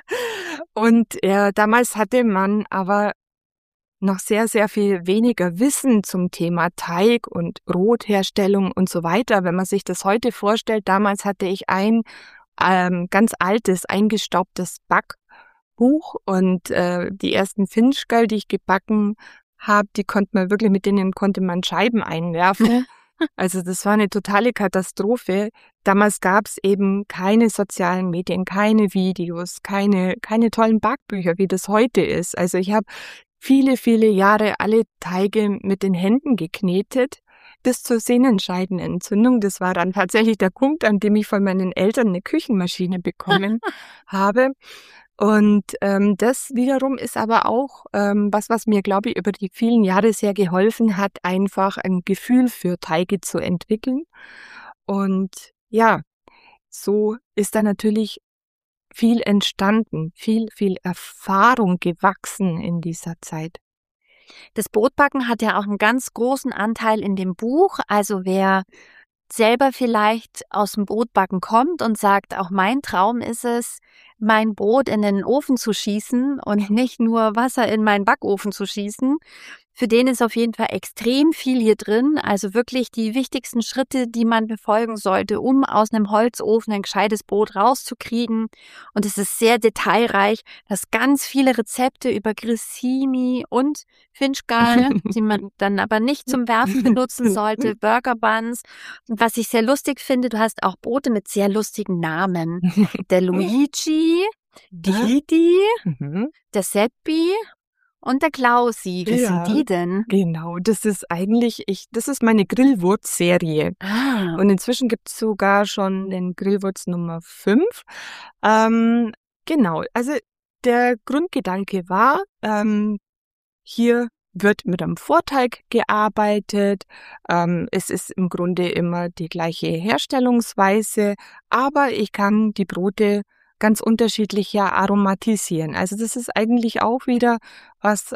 Und damals hatte man aber noch sehr, sehr viel weniger Wissen zum Thema Teig und Brotherstellung und so weiter. Wenn man sich das heute vorstellt, damals hatte ich ein ganz altes, eingestaubtes Backbuch und die ersten Finchgall, die ich gebacken habe, mit denen konnte man Scheiben einwerfen. Also das war eine totale Katastrophe. Damals gab es eben keine sozialen Medien, keine Videos, keine tollen Backbücher, wie das heute ist. Also ich habe viele, viele Jahre alle Teige mit den Händen geknetet, bis zur Sehnenscheidenentzündung. Das war dann tatsächlich der Punkt, an dem ich von meinen Eltern eine Küchenmaschine bekommen habe. Und das wiederum ist aber auch was mir, glaube ich, über die vielen Jahre sehr geholfen hat, einfach ein Gefühl für Teige zu entwickeln. Und ja, so ist da natürlich viel entstanden, viel Erfahrung gewachsen in dieser Zeit. Das Brotbacken hat ja auch einen ganz großen Anteil in dem Buch. Also wer selber vielleicht aus dem Brotbacken kommt und sagt, auch mein Traum ist es, mein Brot in den Ofen zu schießen und nicht nur Wasser in meinen Backofen zu schießen. Für den ist auf jeden Fall extrem viel hier drin. Also wirklich die wichtigsten Schritte, die man befolgen sollte, um aus einem Holzofen ein gescheites Brot rauszukriegen. Und es ist sehr detailreich, dass ganz viele Rezepte über Grissini und Finchgall, die man dann aber nicht zum Werfen benutzen sollte, Burger Buns. Und was ich sehr lustig finde, du hast auch Brote mit sehr lustigen Namen. Der Luigi, die Hidi, der Seppi und der Klausi. Wie sind die denn? Genau, das ist meine Grillwurz-Serie. Und inzwischen gibt es sogar schon den Grillwurz Nummer 5. Genau, also der Grundgedanke war, hier wird mit einem Vorteig gearbeitet. Es ist im Grunde immer die gleiche Herstellungsweise, aber ich kann die Brote ganz unterschiedlich aromatisieren. Also das ist eigentlich auch wieder was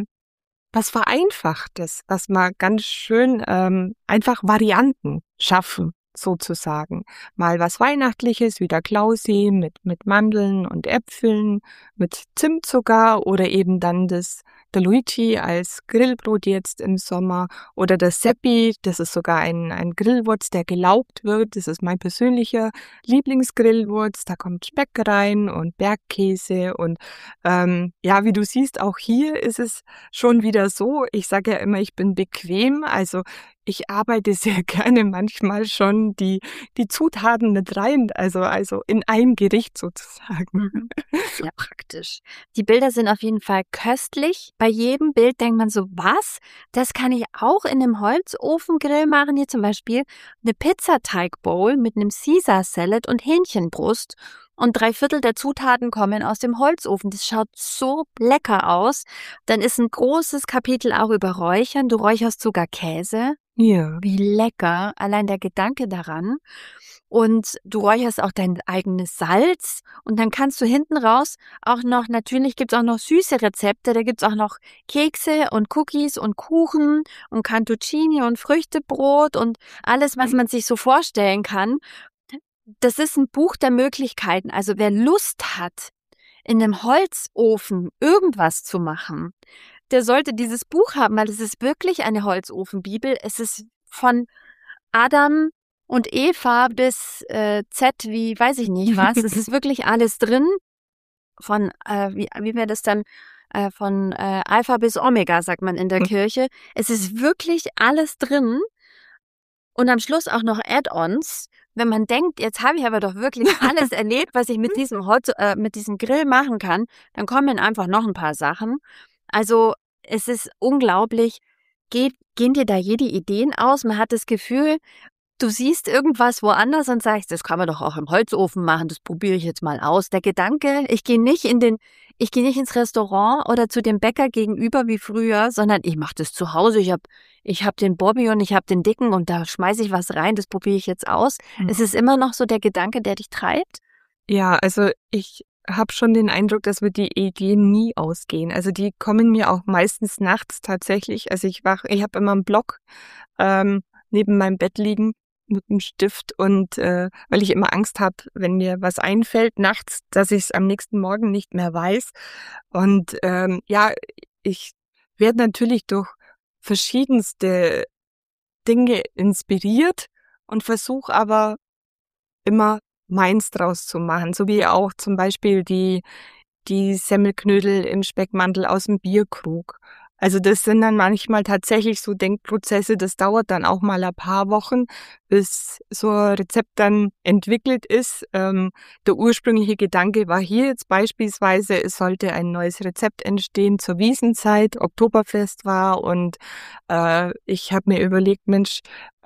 Vereinfachtes, was man ganz schön einfach Varianten schaffen, sozusagen. Mal was Weihnachtliches, wie der Klausi mit Mandeln und Äpfeln, mit Zimt sogar oder eben dann der Luigi als Grillbrot jetzt im Sommer oder der Seppi, das ist sogar ein Grillwurz, der gelaugt wird. Das ist mein persönlicher Lieblingsgrillwurz. Da kommt Speck rein und Bergkäse und wie du siehst, auch hier ist es schon wieder so. Ich sage ja immer, ich bin bequem, also ich arbeite sehr gerne manchmal schon die Zutaten mit rein, also in ein Gericht sozusagen. Sehr praktisch. Die Bilder sind auf jeden Fall köstlich. Bei jedem Bild denkt man so, was? Das kann ich auch in einem Holzofengrill machen. Hier zum Beispiel eine Pizzateigbowl mit einem Caesar Salad und Hähnchenbrust. und 3/4 der Zutaten kommen aus dem Holzofen. Das schaut so lecker aus. Dann ist ein großes Kapitel auch über Räuchern. Du räucherst sogar Käse. Ja. Wie lecker, allein der Gedanke daran. Und du räucherst auch dein eigenes Salz und dann kannst du hinten raus auch noch, natürlich gibt's auch noch süße Rezepte, da gibt's auch noch Kekse und Cookies und Kuchen und Cantuccini und Früchtebrot und alles, was man sich so vorstellen kann. Das ist ein Buch der Möglichkeiten. Also wer Lust hat, in einem Holzofen irgendwas zu machen, der sollte dieses Buch haben, weil es ist wirklich eine Holzofenbibel. Es ist von Adam und Eva bis Z wie weiß ich nicht was. Es ist wirklich alles drin. Von, wie wäre das dann? Von Alpha bis Omega, sagt man in der Kirche. Es ist wirklich alles drin. Und am Schluss auch noch Add-ons. Wenn man denkt, jetzt habe ich aber doch wirklich alles erlebt, was ich mit diesem Grill machen kann, dann kommen einfach noch ein paar Sachen. Also es ist unglaublich. Gehen dir da jede Ideen aus? Man hat das Gefühl, du siehst irgendwas woanders und sagst, das kann man doch auch im Holzofen machen, das probiere ich jetzt mal aus. Der Gedanke, ich gehe nicht ins Restaurant oder zu dem Bäcker gegenüber wie früher, sondern ich mache das zu Hause. Ich hab den Bobby und ich habe den Dicken und da schmeiße ich was rein, das probiere ich jetzt aus. Es ist immer noch so der Gedanke, der dich treibt. Ja, also ich habe schon den Eindruck, dass wir die Ideen nie ausgehen. Also die kommen mir auch meistens nachts tatsächlich. Also ich habe immer einen Block neben meinem Bett liegen mit einem Stift und weil ich immer Angst habe, wenn mir was einfällt nachts, dass ich es am nächsten Morgen nicht mehr weiß. Und ich werde natürlich durch verschiedenste Dinge inspiriert und versuche aber immer meins draus zu machen, so wie auch zum Beispiel die Semmelknödel im Speckmantel aus dem Bierkrug. Also das sind dann manchmal tatsächlich so Denkprozesse, das dauert dann auch mal ein paar Wochen, bis so ein Rezept dann entwickelt ist. Der ursprüngliche Gedanke war hier jetzt beispielsweise, es sollte ein neues Rezept entstehen zur Wiesnzeit, Oktoberfest war und ich habe mir überlegt, Mensch,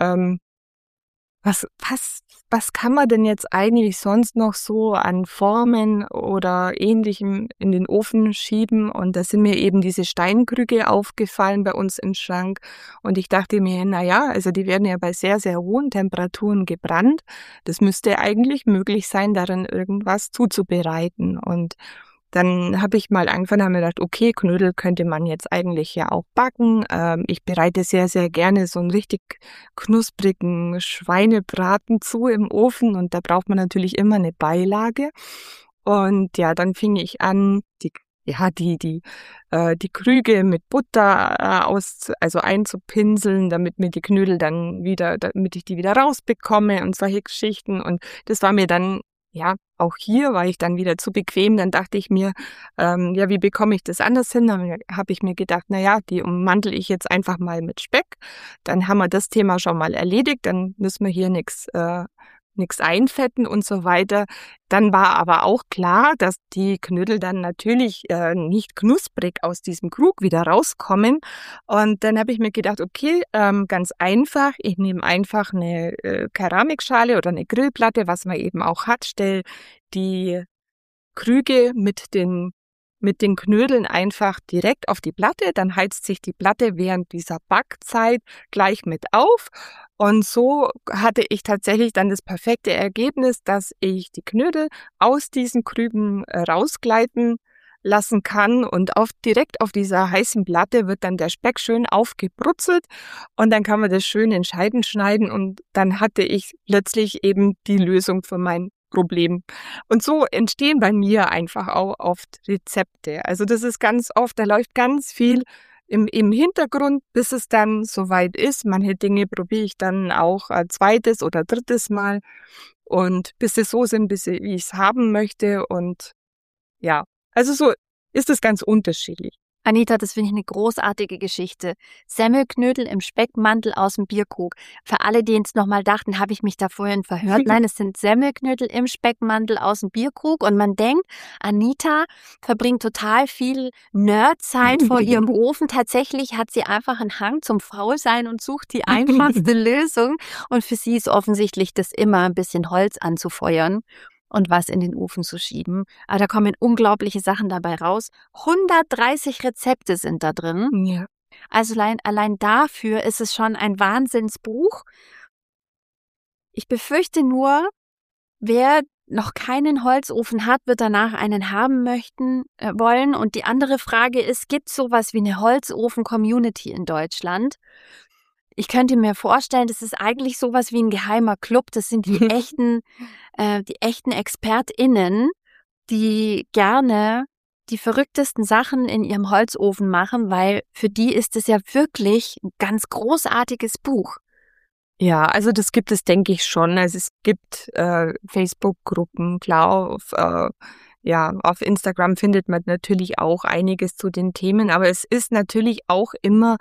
was kann man denn jetzt eigentlich sonst noch so an Formen oder Ähnlichem in den Ofen schieben? Und da sind mir eben diese Steinkrüge aufgefallen bei uns im Schrank. Und ich dachte mir, also die werden ja bei sehr, sehr hohen Temperaturen gebrannt. Das müsste eigentlich möglich sein, darin irgendwas zuzubereiten. Und dann habe ich mal angefangen, habe mir gedacht, okay, Knödel könnte man jetzt eigentlich ja auch backen. Ich bereite sehr, sehr gerne so einen richtig knusprigen Schweinebraten zu im Ofen und da braucht man natürlich immer eine Beilage. Und ja, dann fing ich an, die Krüge mit Butter einzupinseln, damit ich die wieder rausbekomme und solche Geschichten. Und das war mir dann, auch hier war ich dann wieder zu bequem. Dann dachte ich mir, wie bekomme ich das anders hin? Dann habe ich mir gedacht, die ummantel ich jetzt einfach mal mit Speck. Dann haben wir das Thema schon mal erledigt. Dann müssen wir hier nichts einfetten und so weiter. Dann war aber auch klar, dass die Knödel dann natürlich nicht knusprig aus diesem Krug wieder rauskommen. Und dann habe ich mir gedacht, okay, ganz einfach, ich nehme einfach eine Keramikschale oder eine Grillplatte, was man eben auch hat, stelle die Krüge mit den Knödeln einfach direkt auf die Platte, dann heizt sich die Platte während dieser Backzeit gleich mit auf und so hatte ich tatsächlich dann das perfekte Ergebnis, dass ich die Knödel aus diesen Krügen rausgleiten lassen kann und direkt auf dieser heißen Platte wird dann der Speck schön aufgebrutzelt und dann kann man das schön in Scheiben schneiden und dann hatte ich plötzlich eben die Lösung für mein Problem. Und so entstehen bei mir einfach auch oft Rezepte. Also das ist ganz oft, da läuft ganz viel im Hintergrund, bis es dann soweit ist. Manche Dinge probiere ich dann auch ein zweites oder drittes Mal und bis sie so sind, wie ich es haben möchte. Und ja, also so ist es ganz unterschiedlich. Anita, das finde ich eine großartige Geschichte. Semmelknödel im Speckmantel aus dem Bierkrug. Für alle, die jetzt nochmal dachten, habe ich mich da vorhin verhört. Nein, es sind Semmelknödel im Speckmantel aus dem Bierkrug. Und man denkt, Anita verbringt total viel Nerdzeit vor ihrem Ofen. Tatsächlich hat sie einfach einen Hang zum Faulsein und sucht die einfachste Lösung. Und für sie ist offensichtlich das immer ein bisschen Holz anzufeuern. und was in den Ofen zu schieben. Aber da kommen unglaubliche Sachen dabei raus. 130 Rezepte sind da drin. Ja. Also allein dafür ist es schon ein Wahnsinnsbuch. Ich befürchte nur, wer noch keinen Holzofen hat, wird danach einen haben wollen. Und die andere Frage ist, gibt es sowas wie eine Holzofen-Community in Deutschland? Ich könnte mir vorstellen, das ist eigentlich sowas wie ein geheimer Club. Das sind die echten ExpertInnen, die gerne die verrücktesten Sachen in ihrem Holzofen machen, weil für die ist es ja wirklich ein ganz großartiges Buch. Ja, also das gibt es, denke ich schon. Also es gibt Facebook-Gruppen, klar, auf Instagram findet man natürlich auch einiges zu den Themen, aber es ist natürlich auch immer,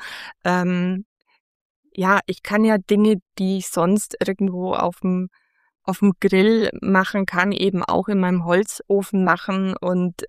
ich kann ja Dinge, die ich sonst irgendwo auf dem Grill machen kann, eben auch in meinem Holzofen machen und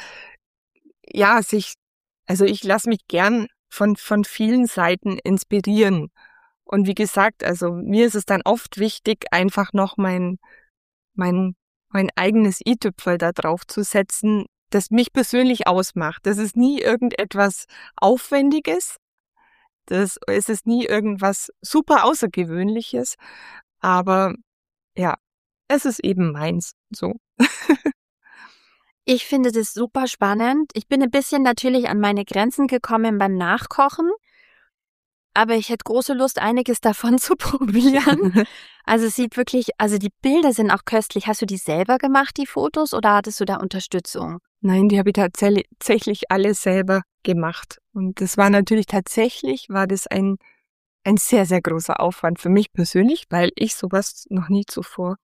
ich lasse mich gern von vielen Seiten inspirieren. Und wie gesagt, also mir ist es dann oft wichtig, einfach noch mein eigenes i-Tüpferl da drauf zu setzen, das mich persönlich ausmacht. Das ist nie irgendetwas Aufwendiges. Es ist nie irgendwas super Außergewöhnliches. Aber ja, es ist eben meins, so. Ich finde das super spannend. Ich bin ein bisschen natürlich an meine Grenzen gekommen beim Nachkochen. Aber ich hätte große Lust, einiges davon zu probieren. Also es sieht wirklich, also die Bilder sind auch köstlich. Hast du die selber gemacht, die Fotos, oder hattest du da Unterstützung? Nein, die habe ich tatsächlich alle selber gemacht. Und das war natürlich war das ein sehr, sehr großer Aufwand für mich persönlich, weil ich sowas noch nie zuvor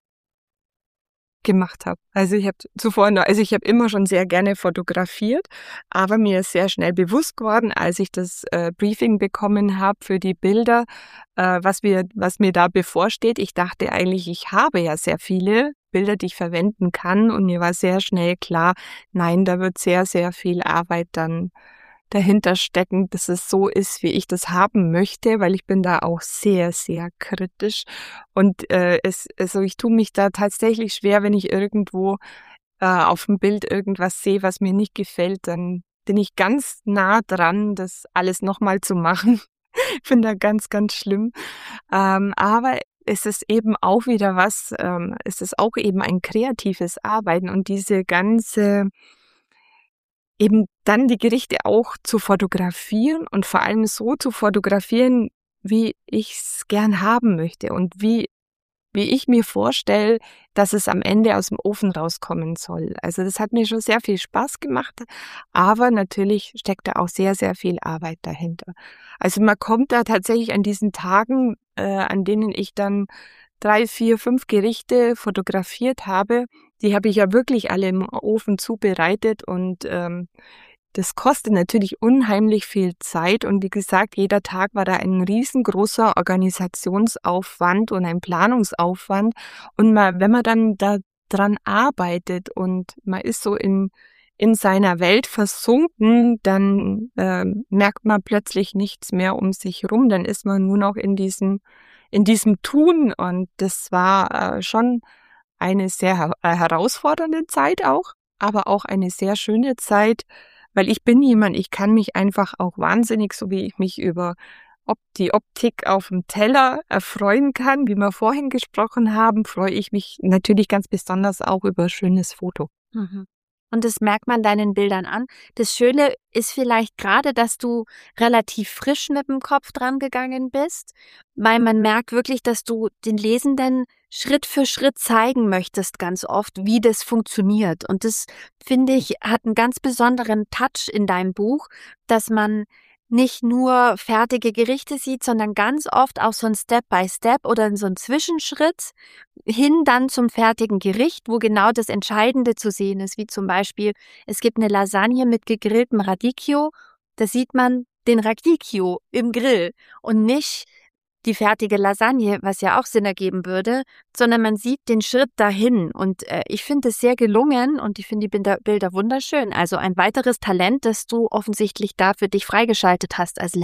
gemacht habe. Also ich habe immer schon sehr gerne fotografiert, aber mir ist sehr schnell bewusst geworden, als ich das Briefing bekommen habe für die Bilder, was mir da bevorsteht. Ich dachte eigentlich, ich habe ja sehr viele Bilder, die ich verwenden kann, und mir war sehr schnell klar, nein, da wird sehr, sehr viel Arbeit dann dahinter stecken, dass es so ist, wie ich das haben möchte, weil ich bin da auch sehr, sehr kritisch. Und ich tue mich da tatsächlich schwer, wenn ich irgendwo auf dem Bild irgendwas sehe, was mir nicht gefällt, dann bin ich ganz nah dran, das alles nochmal zu machen. Ich finde da ganz, ganz schlimm. Aber es ist eben auch wieder es ist auch eben ein kreatives Arbeiten, und diese ganze eben dann die Gerichte auch zu fotografieren und vor allem so zu fotografieren, wie ich es gern haben möchte und wie ich mir vorstelle, dass es am Ende aus dem Ofen rauskommen soll. Also das hat mir schon sehr viel Spaß gemacht, aber natürlich steckt da auch sehr, sehr viel Arbeit dahinter. Also man kommt da tatsächlich an diesen Tagen, an denen ich dann 3, 4, 5 Gerichte fotografiert habe, die habe ich ja wirklich alle im Ofen zubereitet, und das kostet natürlich unheimlich viel Zeit, und wie gesagt, jeder Tag war da ein riesengroßer Organisationsaufwand und ein Planungsaufwand, und wenn man dann da dran arbeitet und man ist so in seiner Welt versunken, dann merkt man plötzlich nichts mehr um sich rum, dann ist man nur noch in diesem Tun, und das war schon eine sehr herausfordernde Zeit auch, aber auch eine sehr schöne Zeit, weil ich bin jemand, ich kann mich einfach auch wahnsinnig, so wie ich mich über die Optik auf dem Teller erfreuen kann, wie wir vorhin gesprochen haben, freue ich mich natürlich ganz besonders auch über ein schönes Foto. Mhm. Und das merkt man deinen Bildern an. Das Schöne ist vielleicht gerade, dass du relativ frisch mit dem Kopf dran gegangen bist, weil man merkt wirklich, dass du den Lesenden Schritt für Schritt zeigen möchtest ganz oft, wie das funktioniert. Und das, finde ich, hat einen ganz besonderen Touch in deinem Buch, dass man nicht nur fertige Gerichte sieht, sondern ganz oft auch so ein Step-by-Step oder so ein Zwischenschritt hin dann zum fertigen Gericht, wo genau das Entscheidende zu sehen ist, wie zum Beispiel, es gibt eine Lasagne mit gegrilltem Radicchio, da sieht man den Radicchio im Grill und nicht die fertige Lasagne, was ja auch Sinn ergeben würde, sondern man sieht den Schritt dahin, und ich finde es sehr gelungen, und ich finde die Bilder wunderschön. Also ein weiteres Talent, das du offensichtlich da für dich freigeschaltet hast als Level.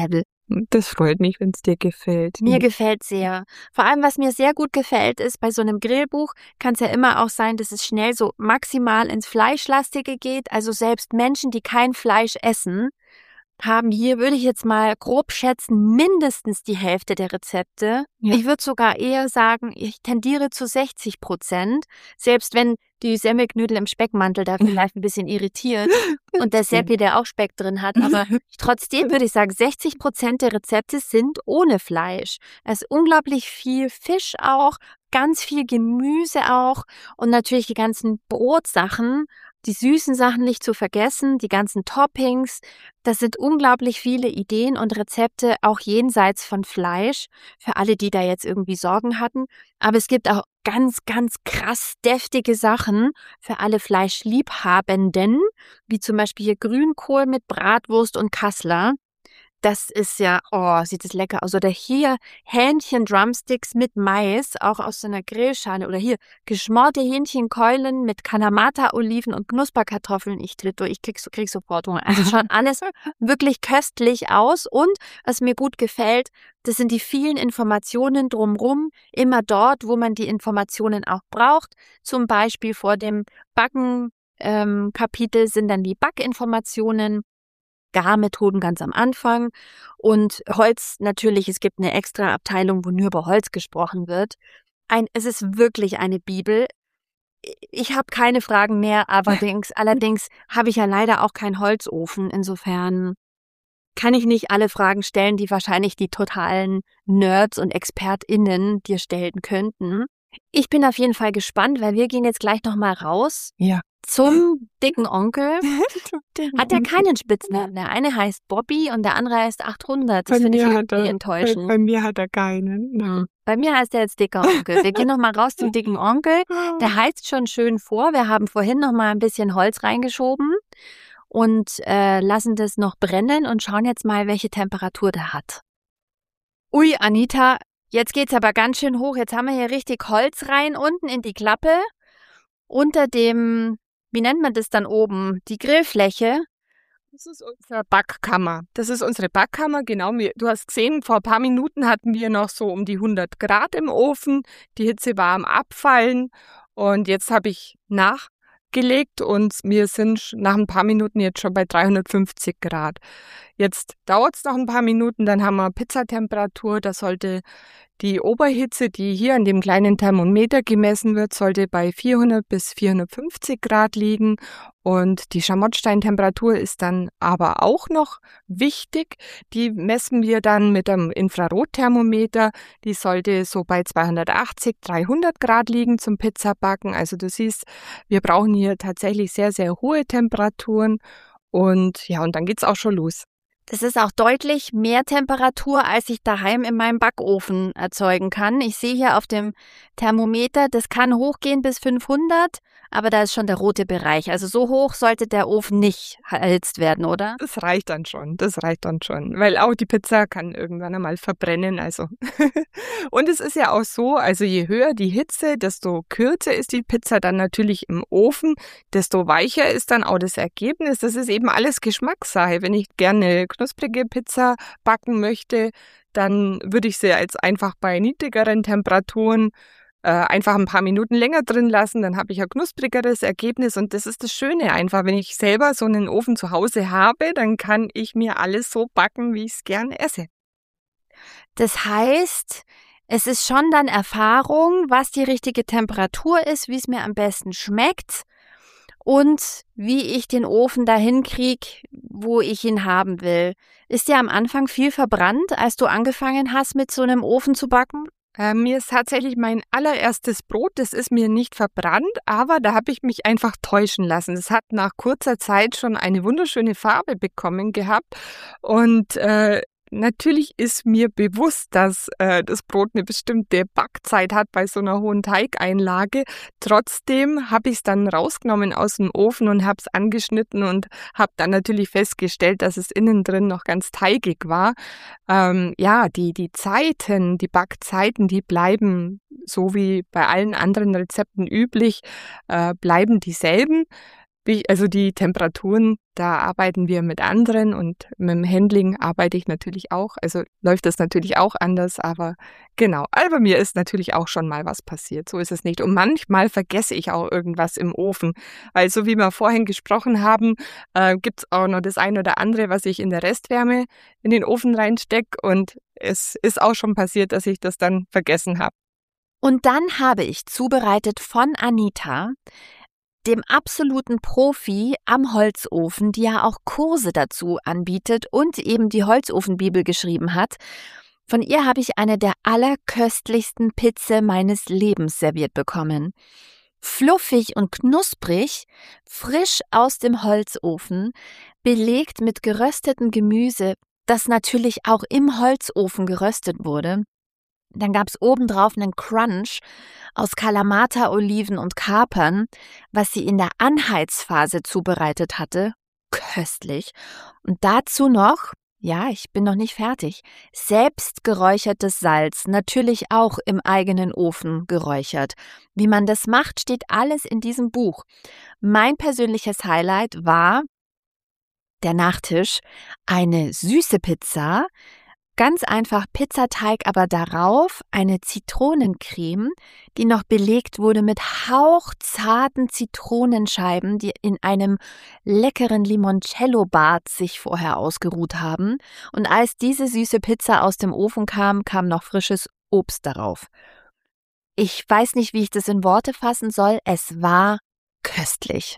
Das freut mich, wenn es dir gefällt. Mir gefällt sehr. Vor allem, was mir sehr gut gefällt, ist, bei so einem Grillbuch kann es ja immer auch sein, dass es schnell so maximal ins Fleischlastige geht. Also selbst Menschen, die kein Fleisch essen, haben hier, würde ich jetzt mal grob schätzen, mindestens die Hälfte der Rezepte. Ja. Ich würde sogar eher sagen, ich tendiere zu 60%, selbst wenn die Semmelknödel im Speckmantel da vielleicht ein bisschen irritiert und der Seppi, der auch Speck drin hat. Aber trotzdem würde ich sagen, 60% der Rezepte sind ohne Fleisch. Es ist unglaublich viel Fisch auch, ganz viel Gemüse auch und natürlich die ganzen Brotsachen, die süßen Sachen nicht zu vergessen, die ganzen Toppings. Das sind unglaublich viele Ideen und Rezepte, auch jenseits von Fleisch, für alle, die da jetzt irgendwie Sorgen hatten. Aber es gibt auch ganz, ganz krass deftige Sachen für alle Fleischliebhabenden, wie zum Beispiel hier Grünkohl mit Bratwurst und Kassler. Das ist ja, sieht das lecker aus. Oder hier Hähnchen-Drumsticks mit Mais, auch aus so einer Grillschale. Oder hier geschmorte Hähnchenkeulen mit Kalamata-Oliven und Knusperkartoffeln. Ich krieg sofort Hunger. Also schaut alles wirklich köstlich aus. Und was mir gut gefällt, das sind die vielen Informationen drumrum. Immer dort, wo man die Informationen auch braucht. Zum Beispiel vor dem Backen-Kapitel sind dann die Backinformationen. Garmethoden ganz am Anfang und Holz natürlich, es gibt eine extra Abteilung, wo nur über Holz gesprochen wird. Es ist wirklich eine Bibel. Ich habe keine Fragen mehr, allerdings habe ich ja leider auch keinen Holzofen. Insofern kann ich nicht alle Fragen stellen, die wahrscheinlich die totalen Nerds und ExpertInnen dir stellen könnten. Ich bin auf jeden Fall gespannt, weil wir gehen jetzt gleich nochmal raus. Ja. Zum dicken Onkel. Hat er keinen Spitznamen. Der eine heißt Bobby und der andere heißt 800. Das finde ich irgendwie enttäuschend. Bei mir hat er keinen. Ja. Bei mir heißt er jetzt dicker Onkel. Wir gehen nochmal raus zum dicken Onkel. Der heizt schon schön vor. Wir haben vorhin nochmal ein bisschen Holz reingeschoben und lassen das noch brennen und schauen jetzt mal, welche Temperatur der hat. Ui, Anita, jetzt geht's aber ganz schön hoch. Jetzt haben wir hier richtig Holz rein unten in die Klappe. Unter dem, wie nennt man das dann oben? Die Grillfläche. Das ist unsere Backkammer. Das ist unsere Backkammer, genau. Du hast gesehen, vor ein paar Minuten hatten wir noch so um die 100 Grad im Ofen. Die Hitze war am Abfallen und jetzt habe ich nachgelegt und wir sind nach ein paar Minuten jetzt schon bei 350 Grad. Jetzt dauert es noch ein paar Minuten, dann haben wir Pizzatemperatur. Da sollte die Oberhitze, die hier an dem kleinen Thermometer gemessen wird, sollte bei 400 bis 450 Grad liegen. Und die Schamottsteintemperatur ist dann aber auch noch wichtig. Die messen wir dann mit einem Infrarotthermometer. Die sollte so bei 280, 300 Grad liegen zum Pizzabacken. Also du siehst, wir brauchen hier tatsächlich sehr, sehr hohe Temperaturen. Und ja, und dann geht's auch schon los. Das ist auch deutlich mehr Temperatur, als ich daheim in meinem Backofen erzeugen kann. Ich sehe hier auf dem Thermometer, das kann hochgehen bis 500, aber da ist schon der rote Bereich. Also so hoch sollte der Ofen nicht erhitzt werden, oder? Das reicht dann schon, weil auch die Pizza kann irgendwann einmal verbrennen, also. Und es ist ja auch so, also je höher die Hitze, desto kürzer ist die Pizza dann natürlich im Ofen, desto weicher ist dann auch das Ergebnis. Das ist eben alles Geschmackssache. Wenn ich gerne knusprige Pizza backen möchte, dann würde ich sie jetzt einfach bei niedrigeren Temperaturen einfach ein paar Minuten länger drin lassen, dann habe ich ein knusprigeres Ergebnis und das ist das Schöne einfach, wenn ich selber so einen Ofen zu Hause habe, dann kann ich mir alles so backen, wie ich es gerne esse. Das heißt, es ist schon dann Erfahrung, was die richtige Temperatur ist, wie es mir am besten schmeckt und wie ich den Ofen dahin kriege, wo ich ihn haben will. Ist dir am Anfang viel verbrannt, als du angefangen hast, mit so einem Ofen zu backen? Mir ist tatsächlich mein allererstes Brot, das ist mir nicht verbrannt, aber da habe ich mich einfach täuschen lassen. Es hat nach kurzer Zeit schon eine wunderschöne Farbe bekommen gehabt und natürlich ist mir bewusst, dass das Brot eine bestimmte Backzeit hat bei so einer hohen Teigeinlage. Trotzdem habe ich es dann rausgenommen aus dem Ofen und habe es angeschnitten und habe dann natürlich festgestellt, dass es innen drin noch ganz teigig war. Die Zeiten, die Backzeiten, die bleiben, so wie bei allen anderen Rezepten üblich, bleiben dieselben. Also die Temperaturen, da arbeiten wir mit anderen und mit dem Handling arbeite ich natürlich auch. Also läuft das natürlich auch anders, aber genau. Aber bei mir ist natürlich auch schon mal was passiert. So ist es nicht. Und manchmal vergesse ich auch irgendwas im Ofen. Weil so wie wir vorhin gesprochen haben, gibt's auch noch das eine oder andere, was ich in der Restwärme in den Ofen reinstecke. Und es ist auch schon passiert, dass ich das dann vergessen habe. Und dann habe ich zubereitet von Anita, dem absoluten Profi am Holzofen, die ja auch Kurse dazu anbietet und eben die Holzofenbibel geschrieben hat. Von ihr habe ich eine der allerköstlichsten Pizzen meines Lebens serviert bekommen. Fluffig und knusprig, frisch aus dem Holzofen, belegt mit geröstetem Gemüse, das natürlich auch im Holzofen geröstet wurde. Dann gab's obendrauf einen Crunch aus Kalamata-Oliven und Kapern, was sie in der Anheizphase zubereitet hatte. Köstlich. Und dazu noch, ja, ich bin noch nicht fertig, selbst geräuchertes Salz, natürlich auch im eigenen Ofen geräuchert. Wie man das macht, steht alles in diesem Buch. Mein persönliches Highlight war der Nachtisch, eine süße Pizza. Ganz einfach Pizzateig, aber darauf eine Zitronencreme, die noch belegt wurde mit hauchzarten Zitronenscheiben, die in einem leckeren Limoncello-Bad sich vorher ausgeruht haben. Und als diese süße Pizza aus dem Ofen kam, kam noch frisches Obst darauf. Ich weiß nicht, wie ich das in Worte fassen soll. Es war köstlich.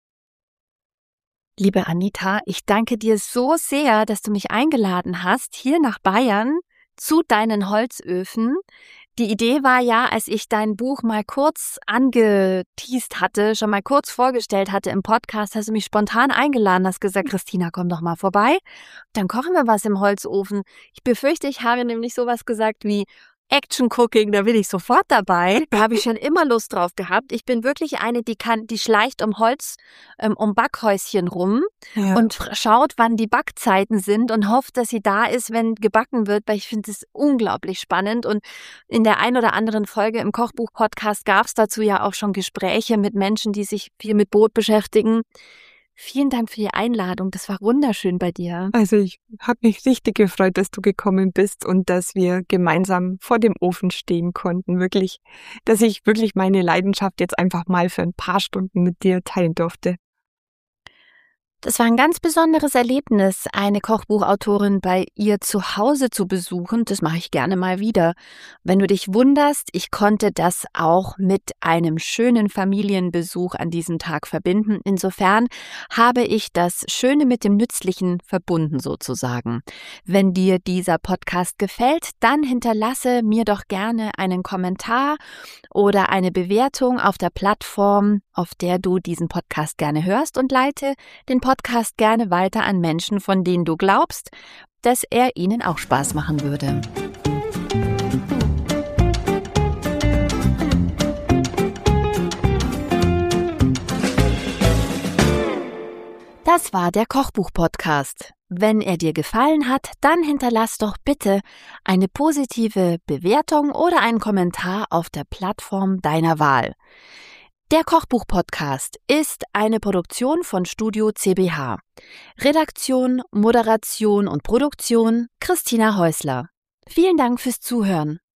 Liebe Anita, ich danke dir so sehr, dass du mich eingeladen hast, hier nach Bayern zu deinen Holzöfen. Die Idee war ja, als ich dein Buch mal kurz angeteast hatte, schon mal kurz vorgestellt hatte im Podcast, hast du mich spontan eingeladen, hast gesagt, Christina, komm doch mal vorbei, dann kochen wir was im Holzofen. Ich befürchte, ich habe nämlich sowas gesagt wie Action Cooking, da bin ich sofort dabei. Da habe ich schon immer Lust drauf gehabt. Ich bin wirklich eine, die schleicht um Holz, um Backhäuschen rum und schaut, wann die Backzeiten sind und hofft, dass sie da ist, wenn gebacken wird, weil ich finde es unglaublich spannend. Und in der ein oder anderen Folge im Kochbuch-Podcast gab es dazu ja auch schon Gespräche mit Menschen, die sich viel mit Brot beschäftigen. Vielen Dank für die Einladung. Das war wunderschön bei dir. Also ich habe mich richtig gefreut, dass du gekommen bist und dass wir gemeinsam vor dem Ofen stehen konnten. Wirklich, dass ich wirklich meine Leidenschaft jetzt einfach mal für ein paar Stunden mit dir teilen durfte. Das war ein ganz besonderes Erlebnis, eine Kochbuchautorin bei ihr zu Hause zu besuchen. Das mache ich gerne mal wieder. Wenn du dich wunderst, ich konnte das auch mit einem schönen Familienbesuch an diesem Tag verbinden. Insofern habe ich das Schöne mit dem Nützlichen verbunden sozusagen. Wenn dir dieser Podcast gefällt, dann hinterlasse mir doch gerne einen Kommentar oder eine Bewertung auf der Plattform, auf der du diesen Podcast gerne hörst und leite den Podcast gerne weiter an Menschen, von denen du glaubst, dass er ihnen auch Spaß machen würde. Das war der Kochbuch-Podcast. Wenn er dir gefallen hat, dann hinterlass doch bitte eine positive Bewertung oder einen Kommentar auf der Plattform deiner Wahl. Der Kochbuch-Podcast ist eine Produktion von Studio CBH. Redaktion, Moderation und Produktion Christina Häusler. Vielen Dank fürs Zuhören.